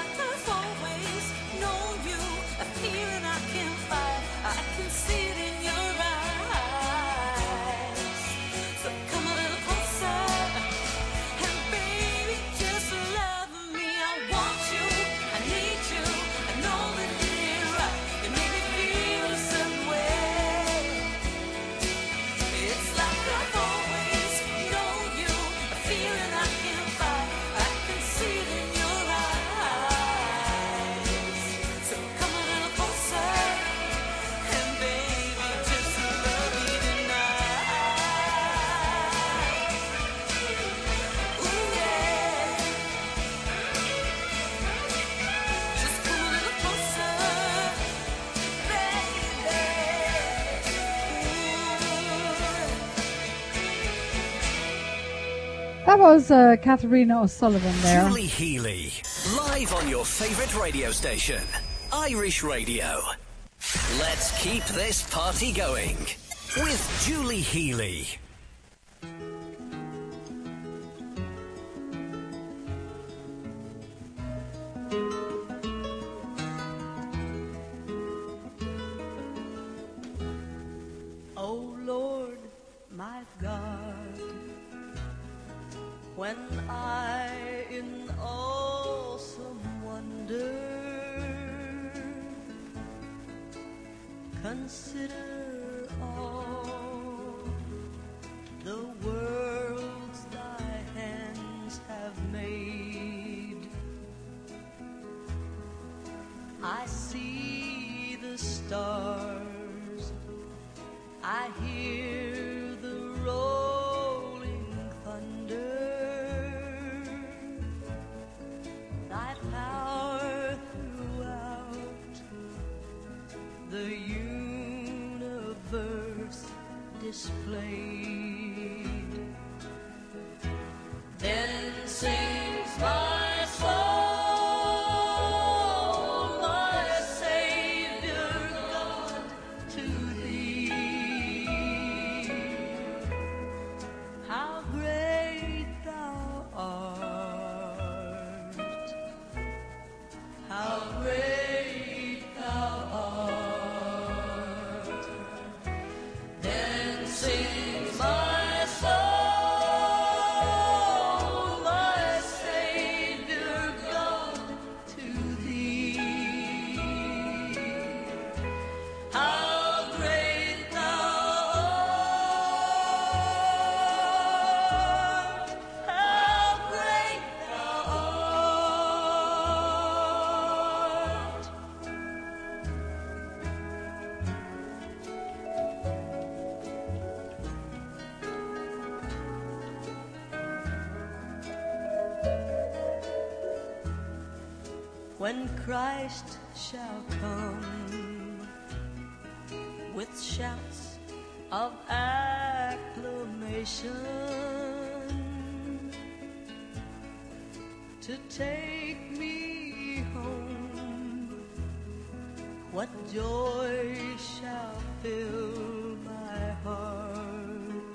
like I've always known you, a feeling I can't fight. I can see it in your eyes. So come a little closer, and baby, just love me. I want you, I need you, I know that you're right. You make me feel a certain way. It's like I've always known you, a feeling I can't fight. I can see it in your eyes. So come a little closer, and baby, just love me tonight. Ooh yeah, just come a little closer, baby. That was Katharina O'Sullivan there. Julie Healy, live on your favourite radio station, Irish Radio. Let's keep this party going with Julie Healy. Oh Lord, my God, when I in awesome wonder consider all the worlds thy hands have made, I see the stars, I hear the rolling thunder, thy power throughout the universe displayed. Then sings my soul, my Savior God, to thee. How great thou art, how great thou art. Then sings my soul, my Savior God, to thee. How great thou art, how great thou art. When Christ shall come with shouts of acclamation to take me home, what joy shall fill my heart?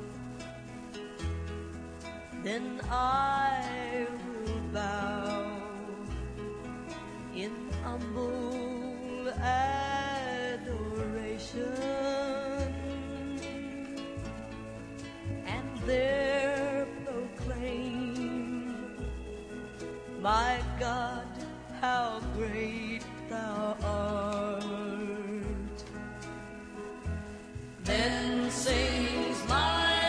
Then I will bow in humble adoration and there proclaim, my God, how great thou art. Then sings my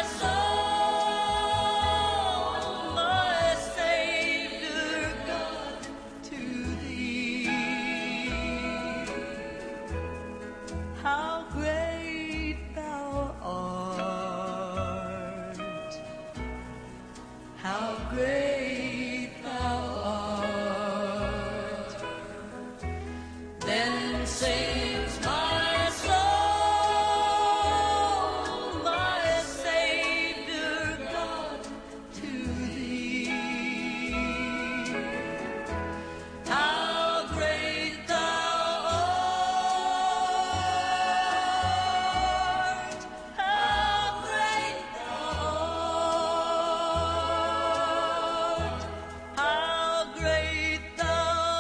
soul, my Savior God, to thee. How great thou art, how great thou art. Then sings my soul, my Savior God, to thee. How great thou art, how great thou art, how great thou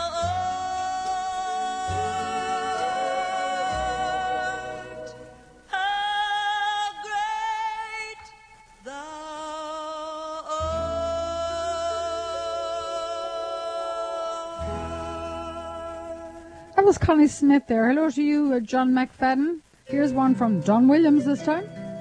That was Connie Smith there. Hello to you, John McFadden. Here's one from Don Williams this time.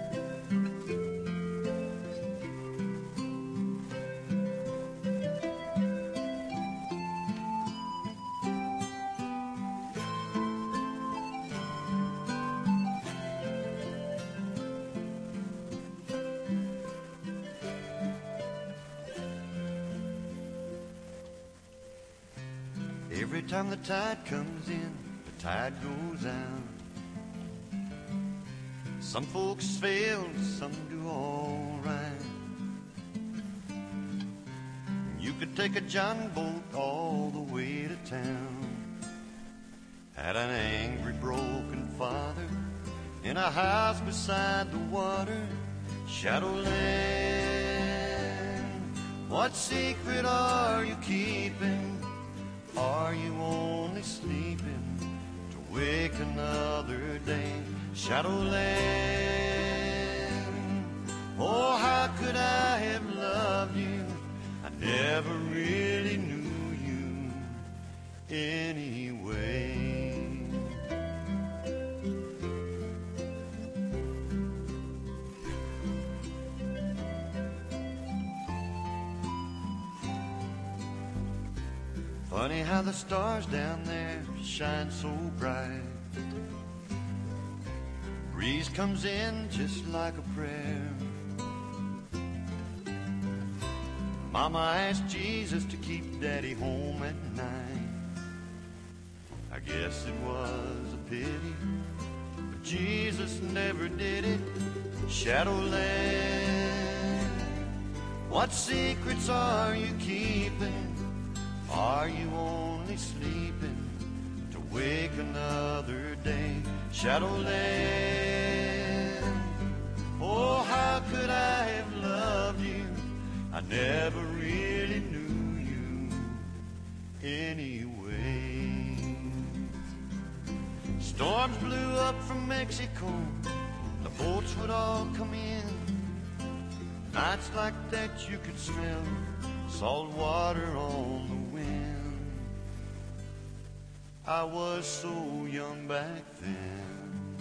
Every time the tide comes in, the tide goes out. Some folks fail, some do all right. You could take a John boat all the way to town. Had an angry, broken father in a house beside the water, Shadowland. What secret are you keeping? Are you only sleeping to wake another day? Shadowland. Oh, how could I have loved you? I never really knew you anyway. Funny how the stars down there shine so bright. Breeze comes in just like a prayer. Mama asked Jesus to keep Daddy home at night. I guess it was a pity, but Jesus never did it. Shadowland. What secrets are you keeping? Are you only sleeping to wake another day? Shadowland. Oh, how could I have loved you? I never really knew you anyway. Storms blew up from Mexico, the boats would all come in. Nights like that you could smell salt water on the wind. I was so young back then.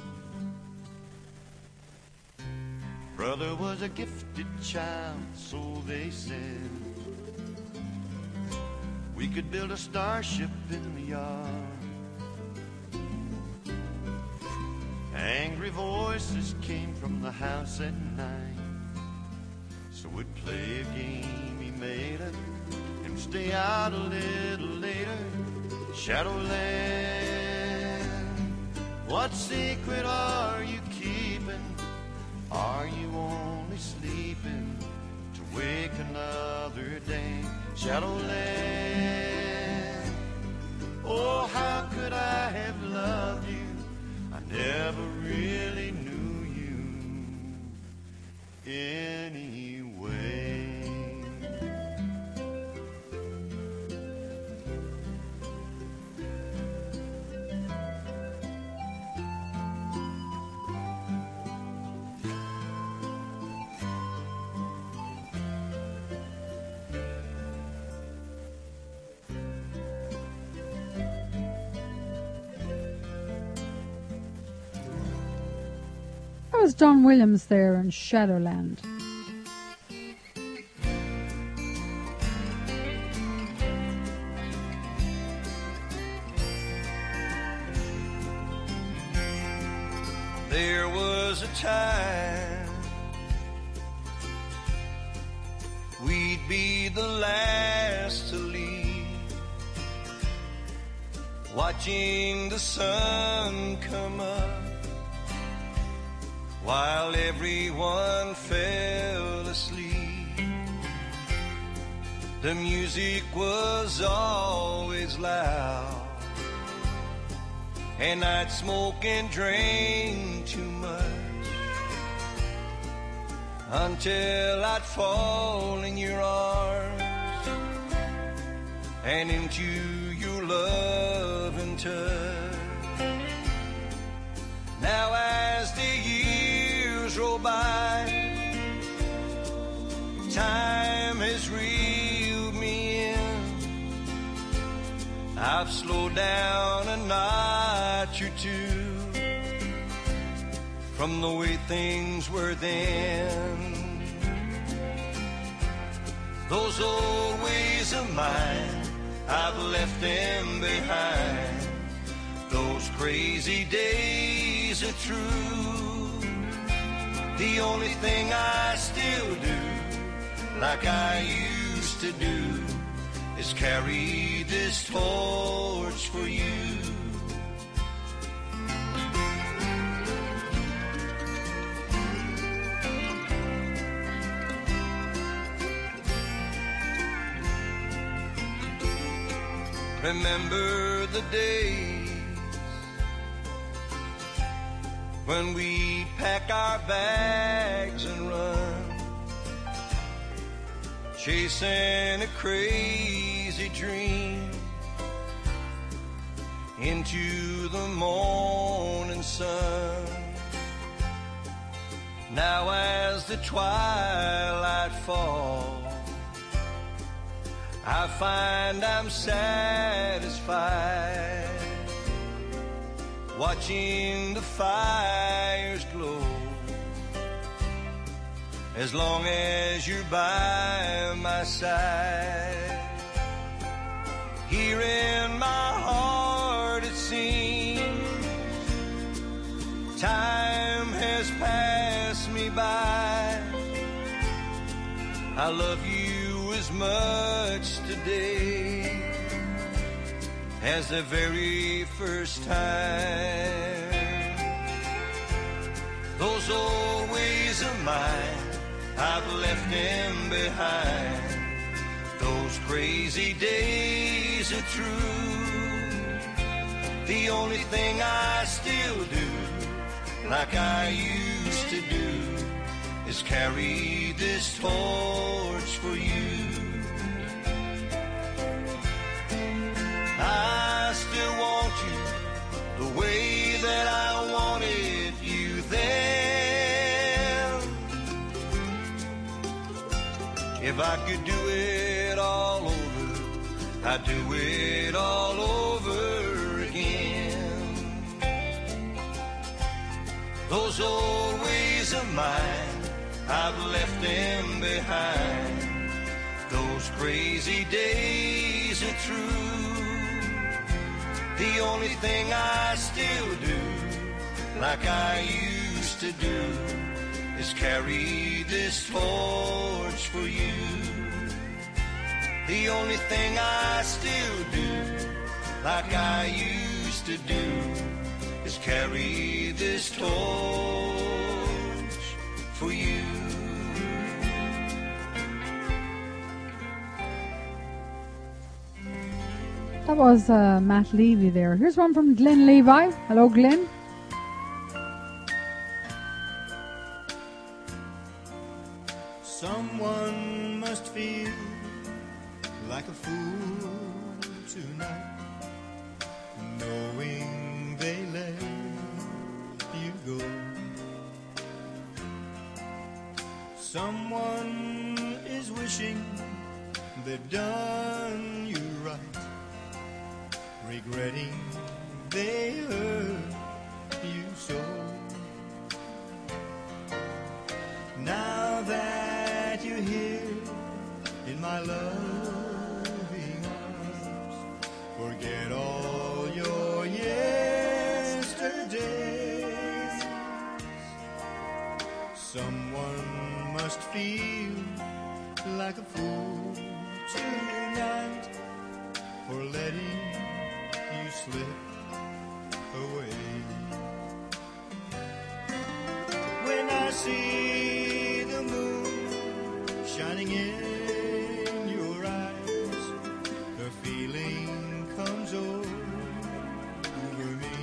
Brother was a gifted child, so they said. We could build a starship in the yard. Angry voices came from the house at night, so we'd play a game he made up and stay out a little later. Shadowland. What secret are you keeping? Are you only sleeping to wake another day? Shadowland. Oh, how could I have loved you? I never really knew you anyway. That was Don Williams there in Shadowland. There was a time we'd be the last to leave, watching the sun come up while everyone fell asleep. The music was always loud, and I'd smoke and drink too much until I'd fall in your arms and into your love and touch. Now as the years roll by, time has reeled me in. I've slowed down a notch or two from the way things were then. Those old ways of mine, I've left them behind. Those crazy days are true. The only thing I still do, like I used to do, is carry this torch for you. Remember the days when we'd pack our bags and run, chasing a crazy dream into the morning sun. Now as the twilight falls, I find I'm satisfied watching the fires glow. As long as you're by my side, here in my heart it seems time has passed me by. I love you as much today as the very first time. Those old ways of mine, I've left them behind. Those crazy days are true. The only thing I still do, like I used to do, is carry this torch for you. I still want you the way that I wanted you then. If I could do it all over, I'd do it all over again. Those old ways of mine, I've left them behind. Those crazy days are true. The only thing I still do, like I used to do, is carry this torch for you. The only thing I still do, like I used to do, is carry this torch for you. That was Matt Levy there. Here's one from Glenn Levi. Hello, Glenn. Someone must feel like a fool tonight, knowing they let you go. Someone is wishing they've done you right, regretting they hurt you so. Now that you're here in my loving arms, forget all your yesterdays. Someone must feel like a fool tonight for letting you slip away. When I see the moon shining in your eyes, the feeling comes over me.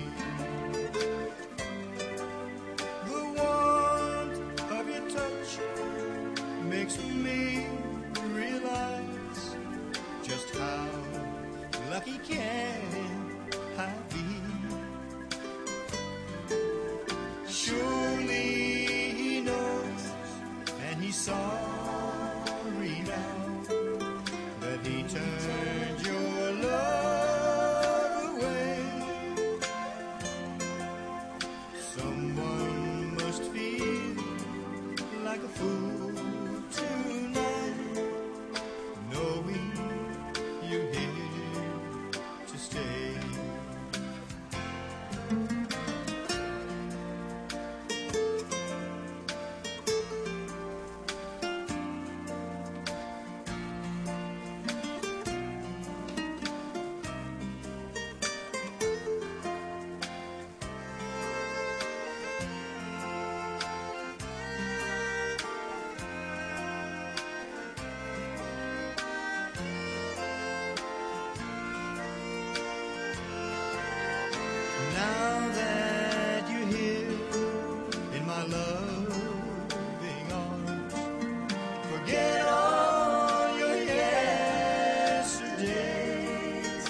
The warmth of your touch makes me realize just how lucky can I be. Surely he knows, and he's sorry now stay. Now that you're here in my loving arms, forget all your yesterdays.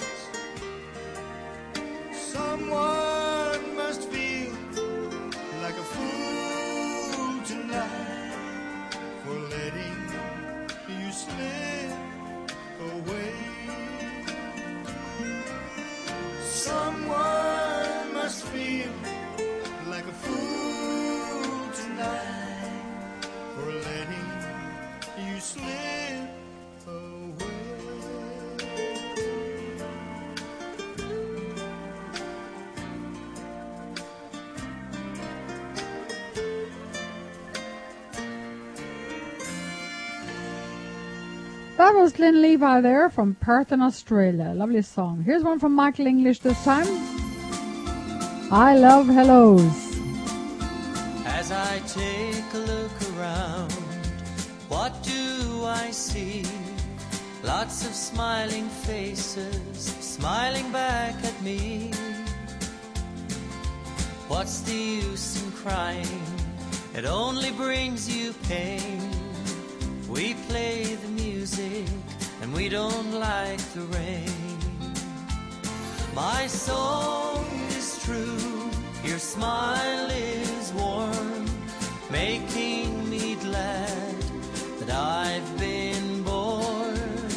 Someone must feel like a fool tonight for letting you slip away. Someone must feel like a fool tonight for letting you slip away. That was Glenn Levi there from Perth in Australia. Lovely song. Here's one from Michael English this time. I Love Hellos. As I take a look around, what do I see? Lots of smiling faces, smiling back at me. What's the use in crying? It only brings you pain. We play the music and we don't like the rain. My song is true, your smile is warm, making me glad that I've been born.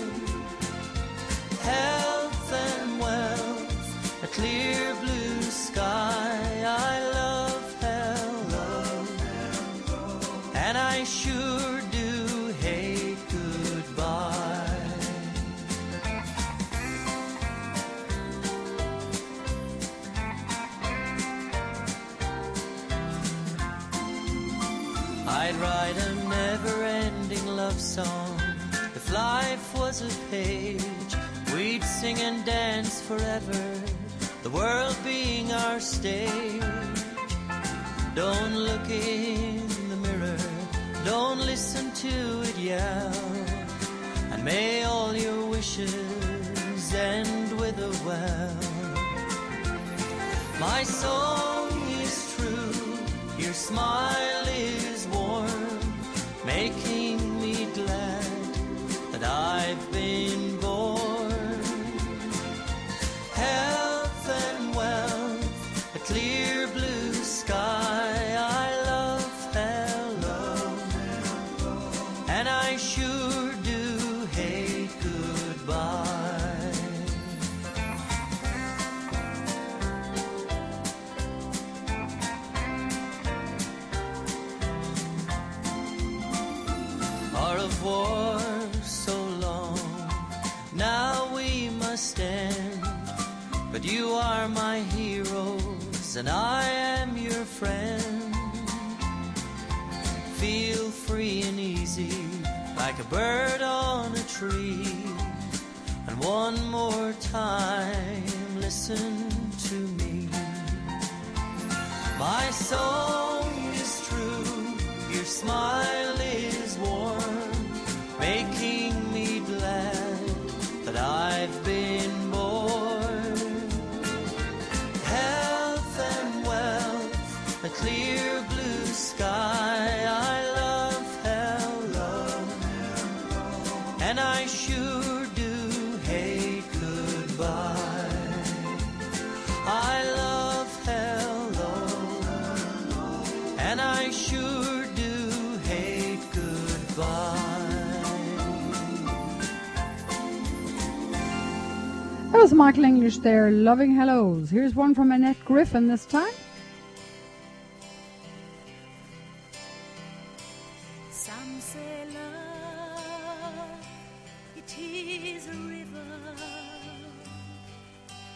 Health and wealth, a clear blue sky, I love hello, and I sure do hate goodbye. I'd write a never-ending love song if life was a page. We'd sing and dance forever, the world being our stage. Don't look in the mirror, don't listen to it yell, and may all your wishes end with a well. My song is true, your smile is warm, making me glad that I've been born. Health and wealth, a clear blue sky, I love hello, and I sure do hate goodbye. Au revoir, so long, now we must end, but you are my heroes and I am your friend. Feel free and easy like a bird on a tree, and one more time listen to me. My song is true, your smile is warm, making me glad that I've been born. Health and wealth, a clear blue sky, I love hello, and I sure do hate goodbye. I love hello, and I sure do hate goodbye. That was Michael English there, Loving Hellos. Here's one from Annette Griffin this time. Some say love, it is a river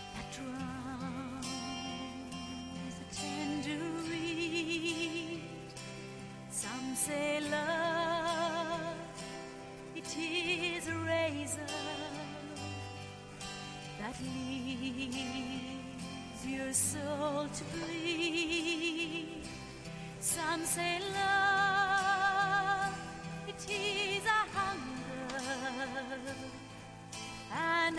leaves your soul to bleed. Some say love, it is a hunger, an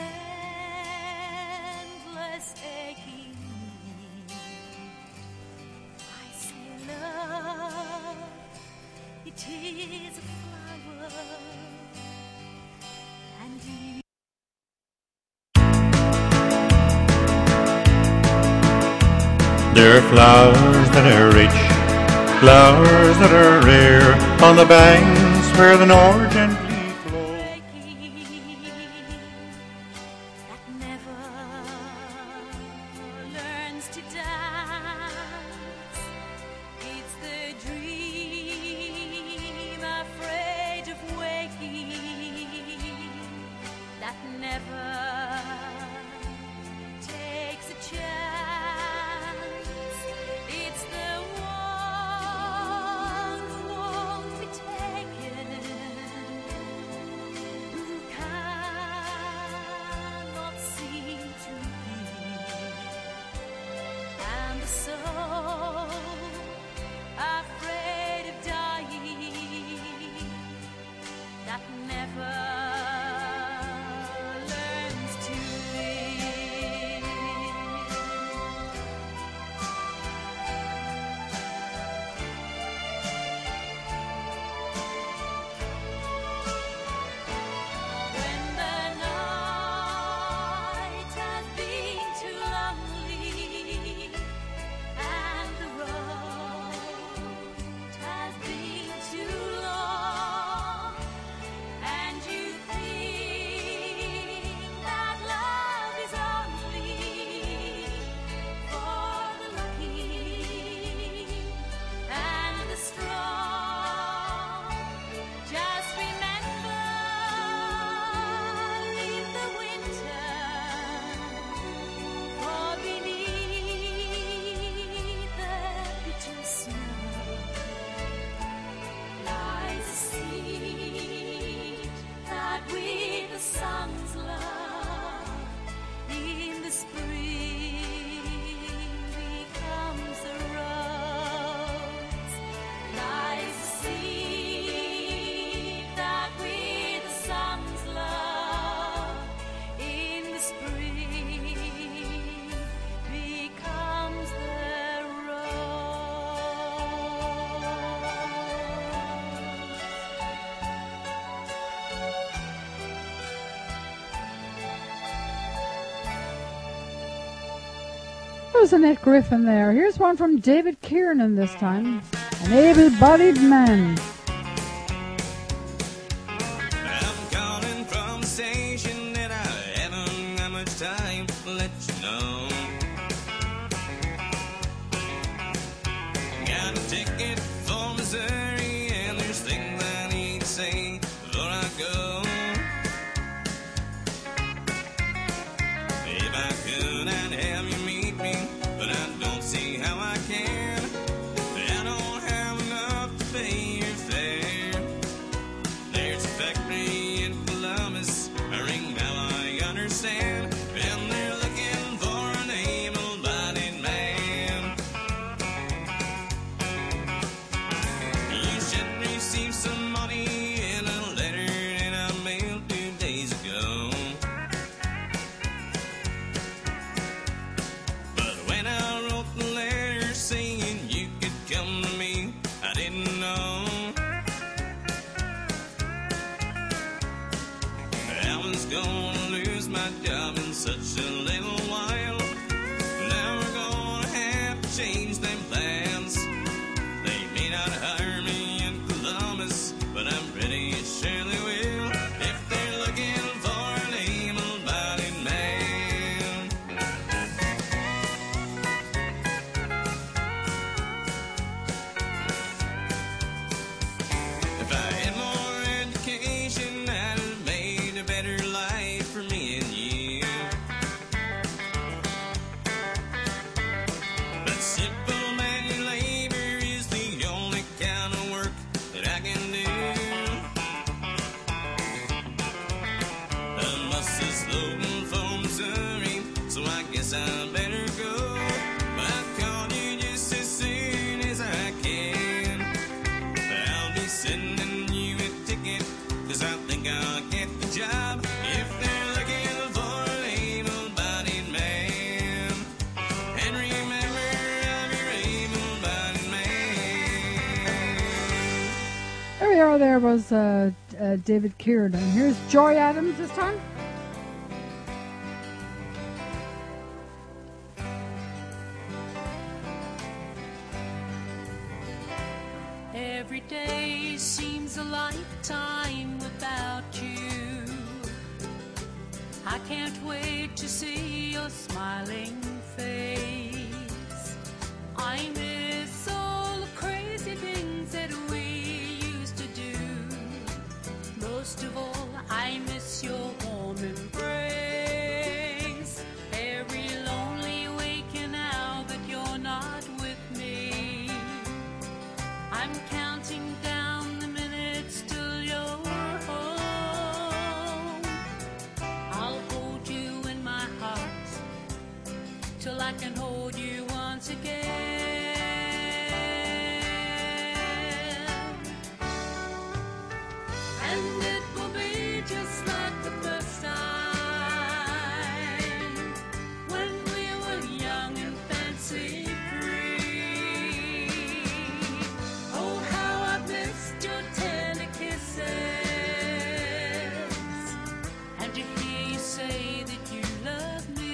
endless aching need. I say love, it is a flower, and you. There are flowers that are rich, flowers that are rare, on the banks where the Nord gently flows. That never learns to dance. It's the dream afraid of waking. That never takes a chance. It's the one who won't be taken, who cannot seem to heal, and the soul afraid of dying, that never learns to live. When the night has been too lonely and the road has been too long, and you think that love is only for the lucky and the strong, just remember in the winter, for beneath the bitter snow lies a seed that with the sun's love in the spring becomes a rose. Lies a seed that with the sun's love in the spring becomes the There's Annette Griffin there. Here's one from David Kiernan this time. An able-bodied man. I'm calling from the station and I haven't got much time to let you know. Got a ticket for Missouri and there's things I need to say before I go. If I could, I'd have you meet me, but I don't see how I can. I don't have enough to pay your fare. There's a factory in Columbus, a ring bell I understand, and they're looking for an able-bodied man. guess I'd better go. But I'll call you just as soon as I can. But I'll be sending you a ticket, 'cause I think I'll get the job if they're looking for an able-bodied man. And remember, I'm your able-bodied man. There we are. There was David Kieran. And here's Joy Adams this time. Every day seems a lifetime without you. I can't wait to see your smiling face. I miss all the crazy things that we used to do. Most of all, I miss your warm embrace. Every lonely waking now that you're not with me. I'm counting down the minutes till you're home. I'll hold you in my heart till I can hold you once again. And it will be just like the first time when we were young and fancy free. Oh, how I missed your tender kisses, and to hear you say that you love me,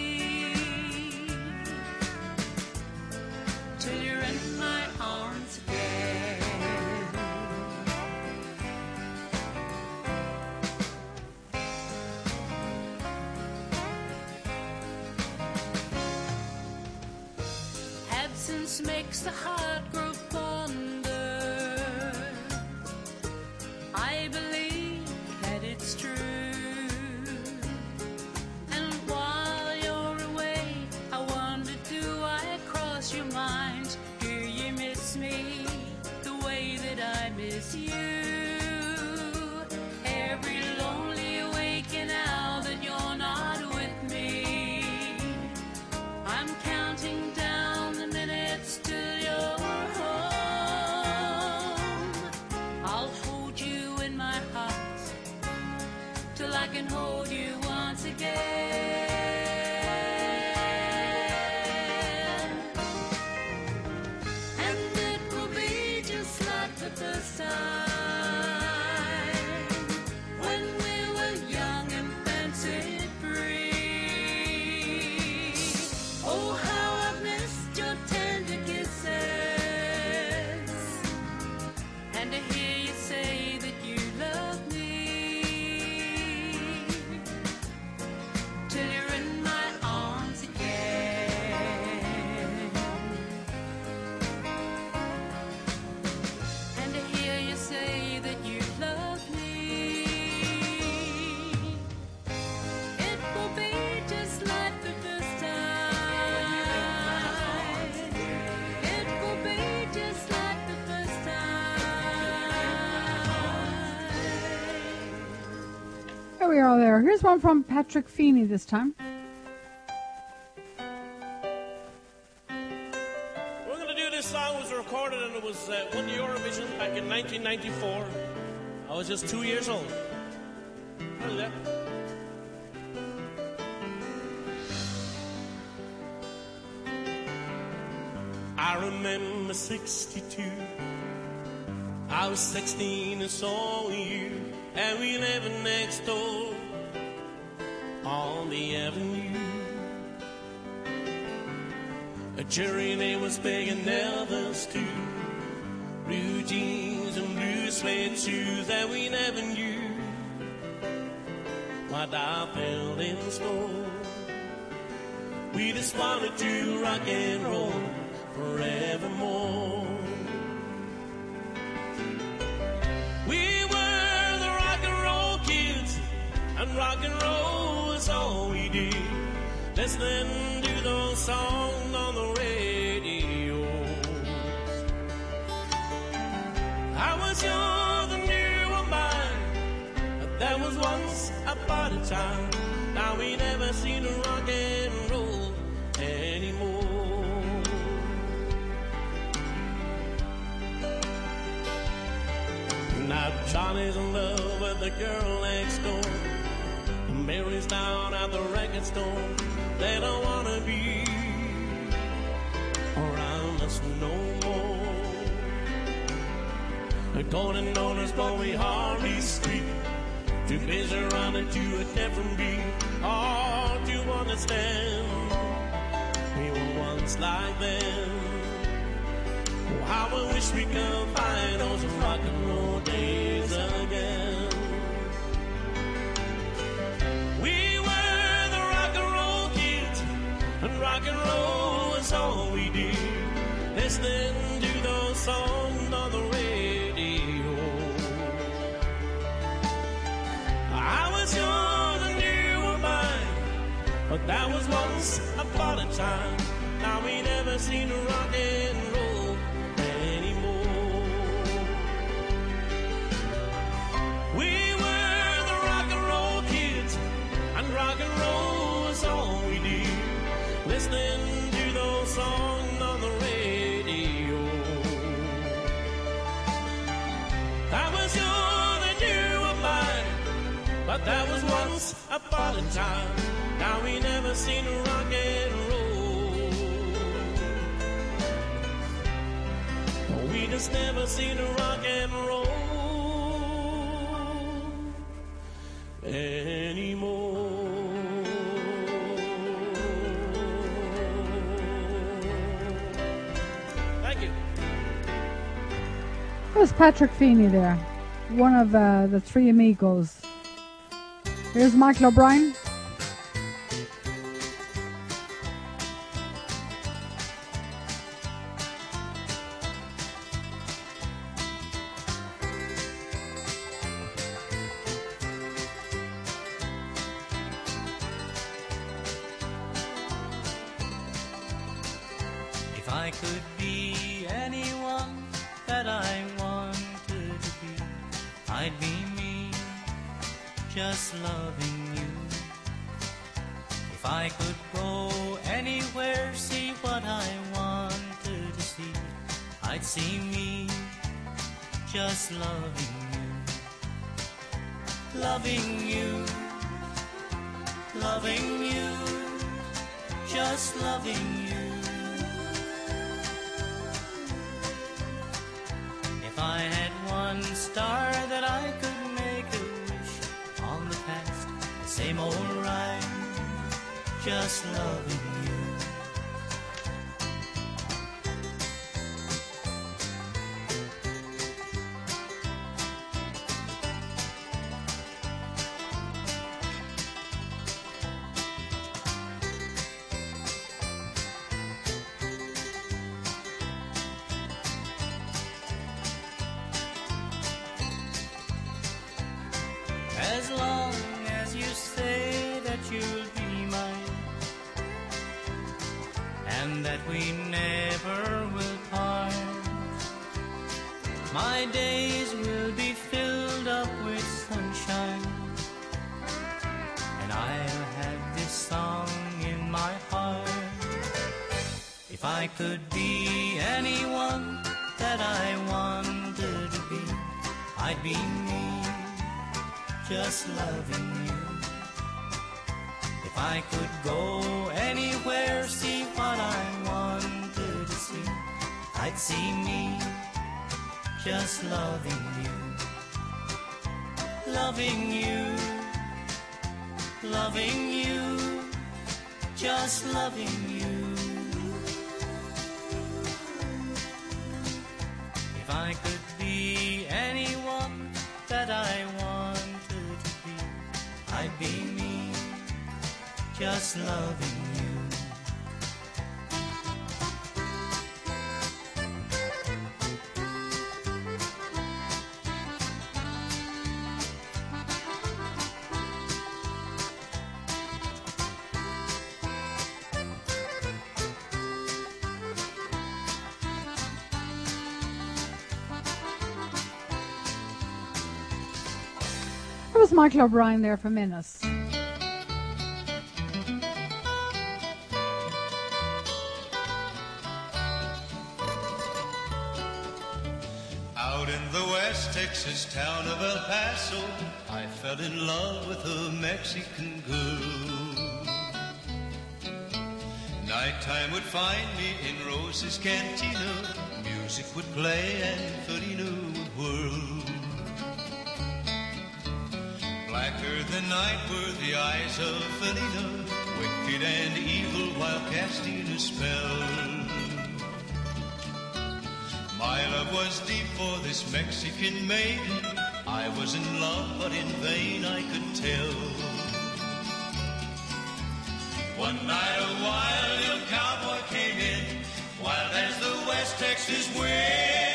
till you're in my arms again. Absence makes the heart grow fonder. I believe that it's true. And while you're away, I wonder, do I cross your mind? Do you miss me the way that I miss you? Every lonely waking now that you're not with me. I'm counting down the minutes till you're home. I'll hold you in my heart till I can hold you once again. And it will be just like the first time when we were young and fancy free. Oh, how I've missed your tender kisses, and to hear you say that you love me, till you're in my arms again. And to hear you say that you love me, it will be just like the first time. It will be just like the first time. There we are there. Here's one from Patrick Feeney this time. We're going to do this song. It was recorded and it was won the Eurovision back in 1994. I was just 2 years old. How did that? I remember 62. I was 16 and saw you, and we lived next door on the avenue. A jury name was big and Elvis too. Blue jeans and blue suede shoes that we never knew. My doll fell in snow. We just wanted to rock and roll forevermore. We were the rock and roll kids, and rock and roll is all we did. Listening to those songs on the radio. I was young and you were mine. That was once upon a time. Now we never seen a rock and roll Johnny's in love with the girl next door. Mary's down at the record store. They don't wanna be around us no more. Going on us, but we hardly speak. Too busy running to a different beat. Hard to understand. We were once like them. Oh, how I wish we could find those rock and roll days again. We were the rock and roll kids, and rock and roll was all we did. Listening to those songs on the radio. I was young and you were mine, but that was once upon a time. Now we never seen rock and roll anymore. We were the rock and roll kids, and rock and roll was all we did. Listening to those songs on the radio. I was young and you were mine, but that was once upon a time. Now we never seen rock and roll. We just never seen rock and roll anymore. Thank you. There's Patrick Feeney there, one of the three amigos. Here's Michael O'Brien. If I could be anyone that I wanted to be, I'd be me, just loving you. If I could go anywhere, see what I wanted to see, I'd see me, just loving you. Loving you, loving you, just loving you. If I had one star that I could make a wish on the past, the same old rhyme, just loving you. As long as you say that you'll be mine, and that we never will part, my days will be filled up with sunshine, and I'll have this song in my heart. If I could be anyone that I wanted to be, I'd be me, just loving you. If I could go anywhere, see what I wanted to see, I'd see me, just loving you. Loving you, loving you, just loving you. If I could be anyone that I wanted to be, I'd be me, just loving you. There was Michael O'Brien there for minutes. Out in the West Texas town of El Paso, I fell in love with a Mexican girl. Nighttime would find me in Rose's Cantina. Music would play and Felina would whirl. Blacker than night were the eyes of Felina, wicked and evil while casting a spell. My love was deep for this Mexican maiden. I was in love, but in vain I could tell. One night a wild little cowboy came in, wild as the West Texas wind.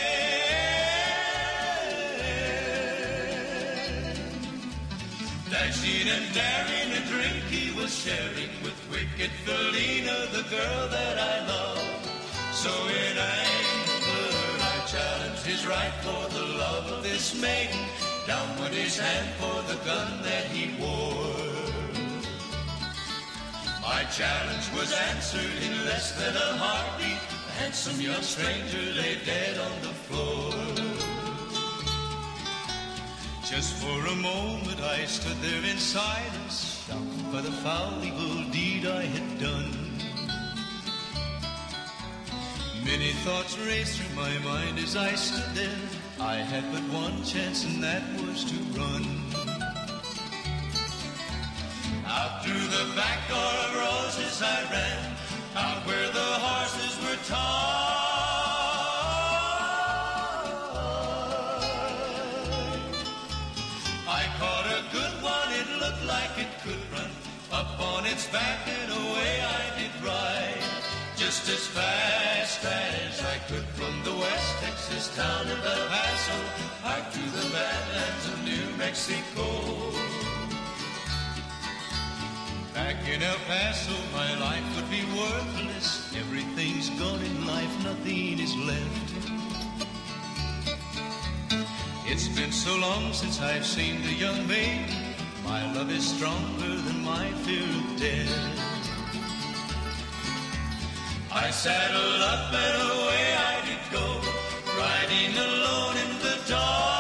Dashing and daring, a drink he was sharing with wicked Felina, the girl that I love. So in anger I challenged his right for the love of this maiden. Down went his hand for the gun that he wore. My challenge was answered in less than a heartbeat. A handsome young stranger lay dead on the floor. Just for a moment I stood there in silence, shocked by the foul evil deed I had done. Many thoughts raced through my mind as I stood there. I had but one chance, and that was to run. Out through the back door of Roses I ran, out where the horses were tied. I caught a good one, it looked like it could run. Up on its back and away I did ride, just as fast as I could from the West Texas town of El Paso, out to the badlands of New Mexico. Back in El Paso, my life would be worthless. Everything's gone in life, nothing is left. It's been so long since I've seen the young maiden. My love is stronger than my fear of death. I saddled up and away I did go, riding alone in the dark.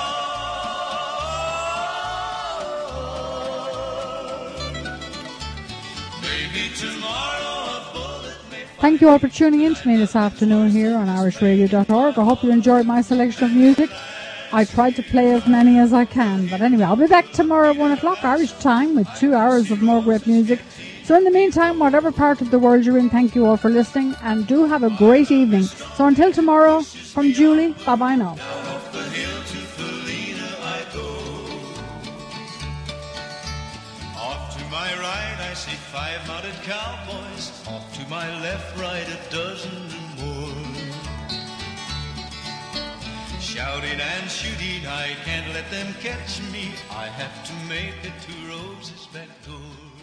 Maybe tomorrow a bullet may... Thank you all for tuning in to me this afternoon here on irishradio.org. I hope you enjoyed my selection of music. I tried to play as many as I can. But anyway, I'll be back tomorrow at 1 o'clock Irish time with 2 hours of more great music. So in the meantime, whatever part of the world you're in, thank you all for listening. And do have a great evening. So until tomorrow, from Julie, bye-bye now. Off the hill to Felina I go. Off to my right I see 5 mounted cowboys. Off to my left, right, a dozen and more. Shouting and shooting, I can't let them catch me. I have to make it to Rose's back door.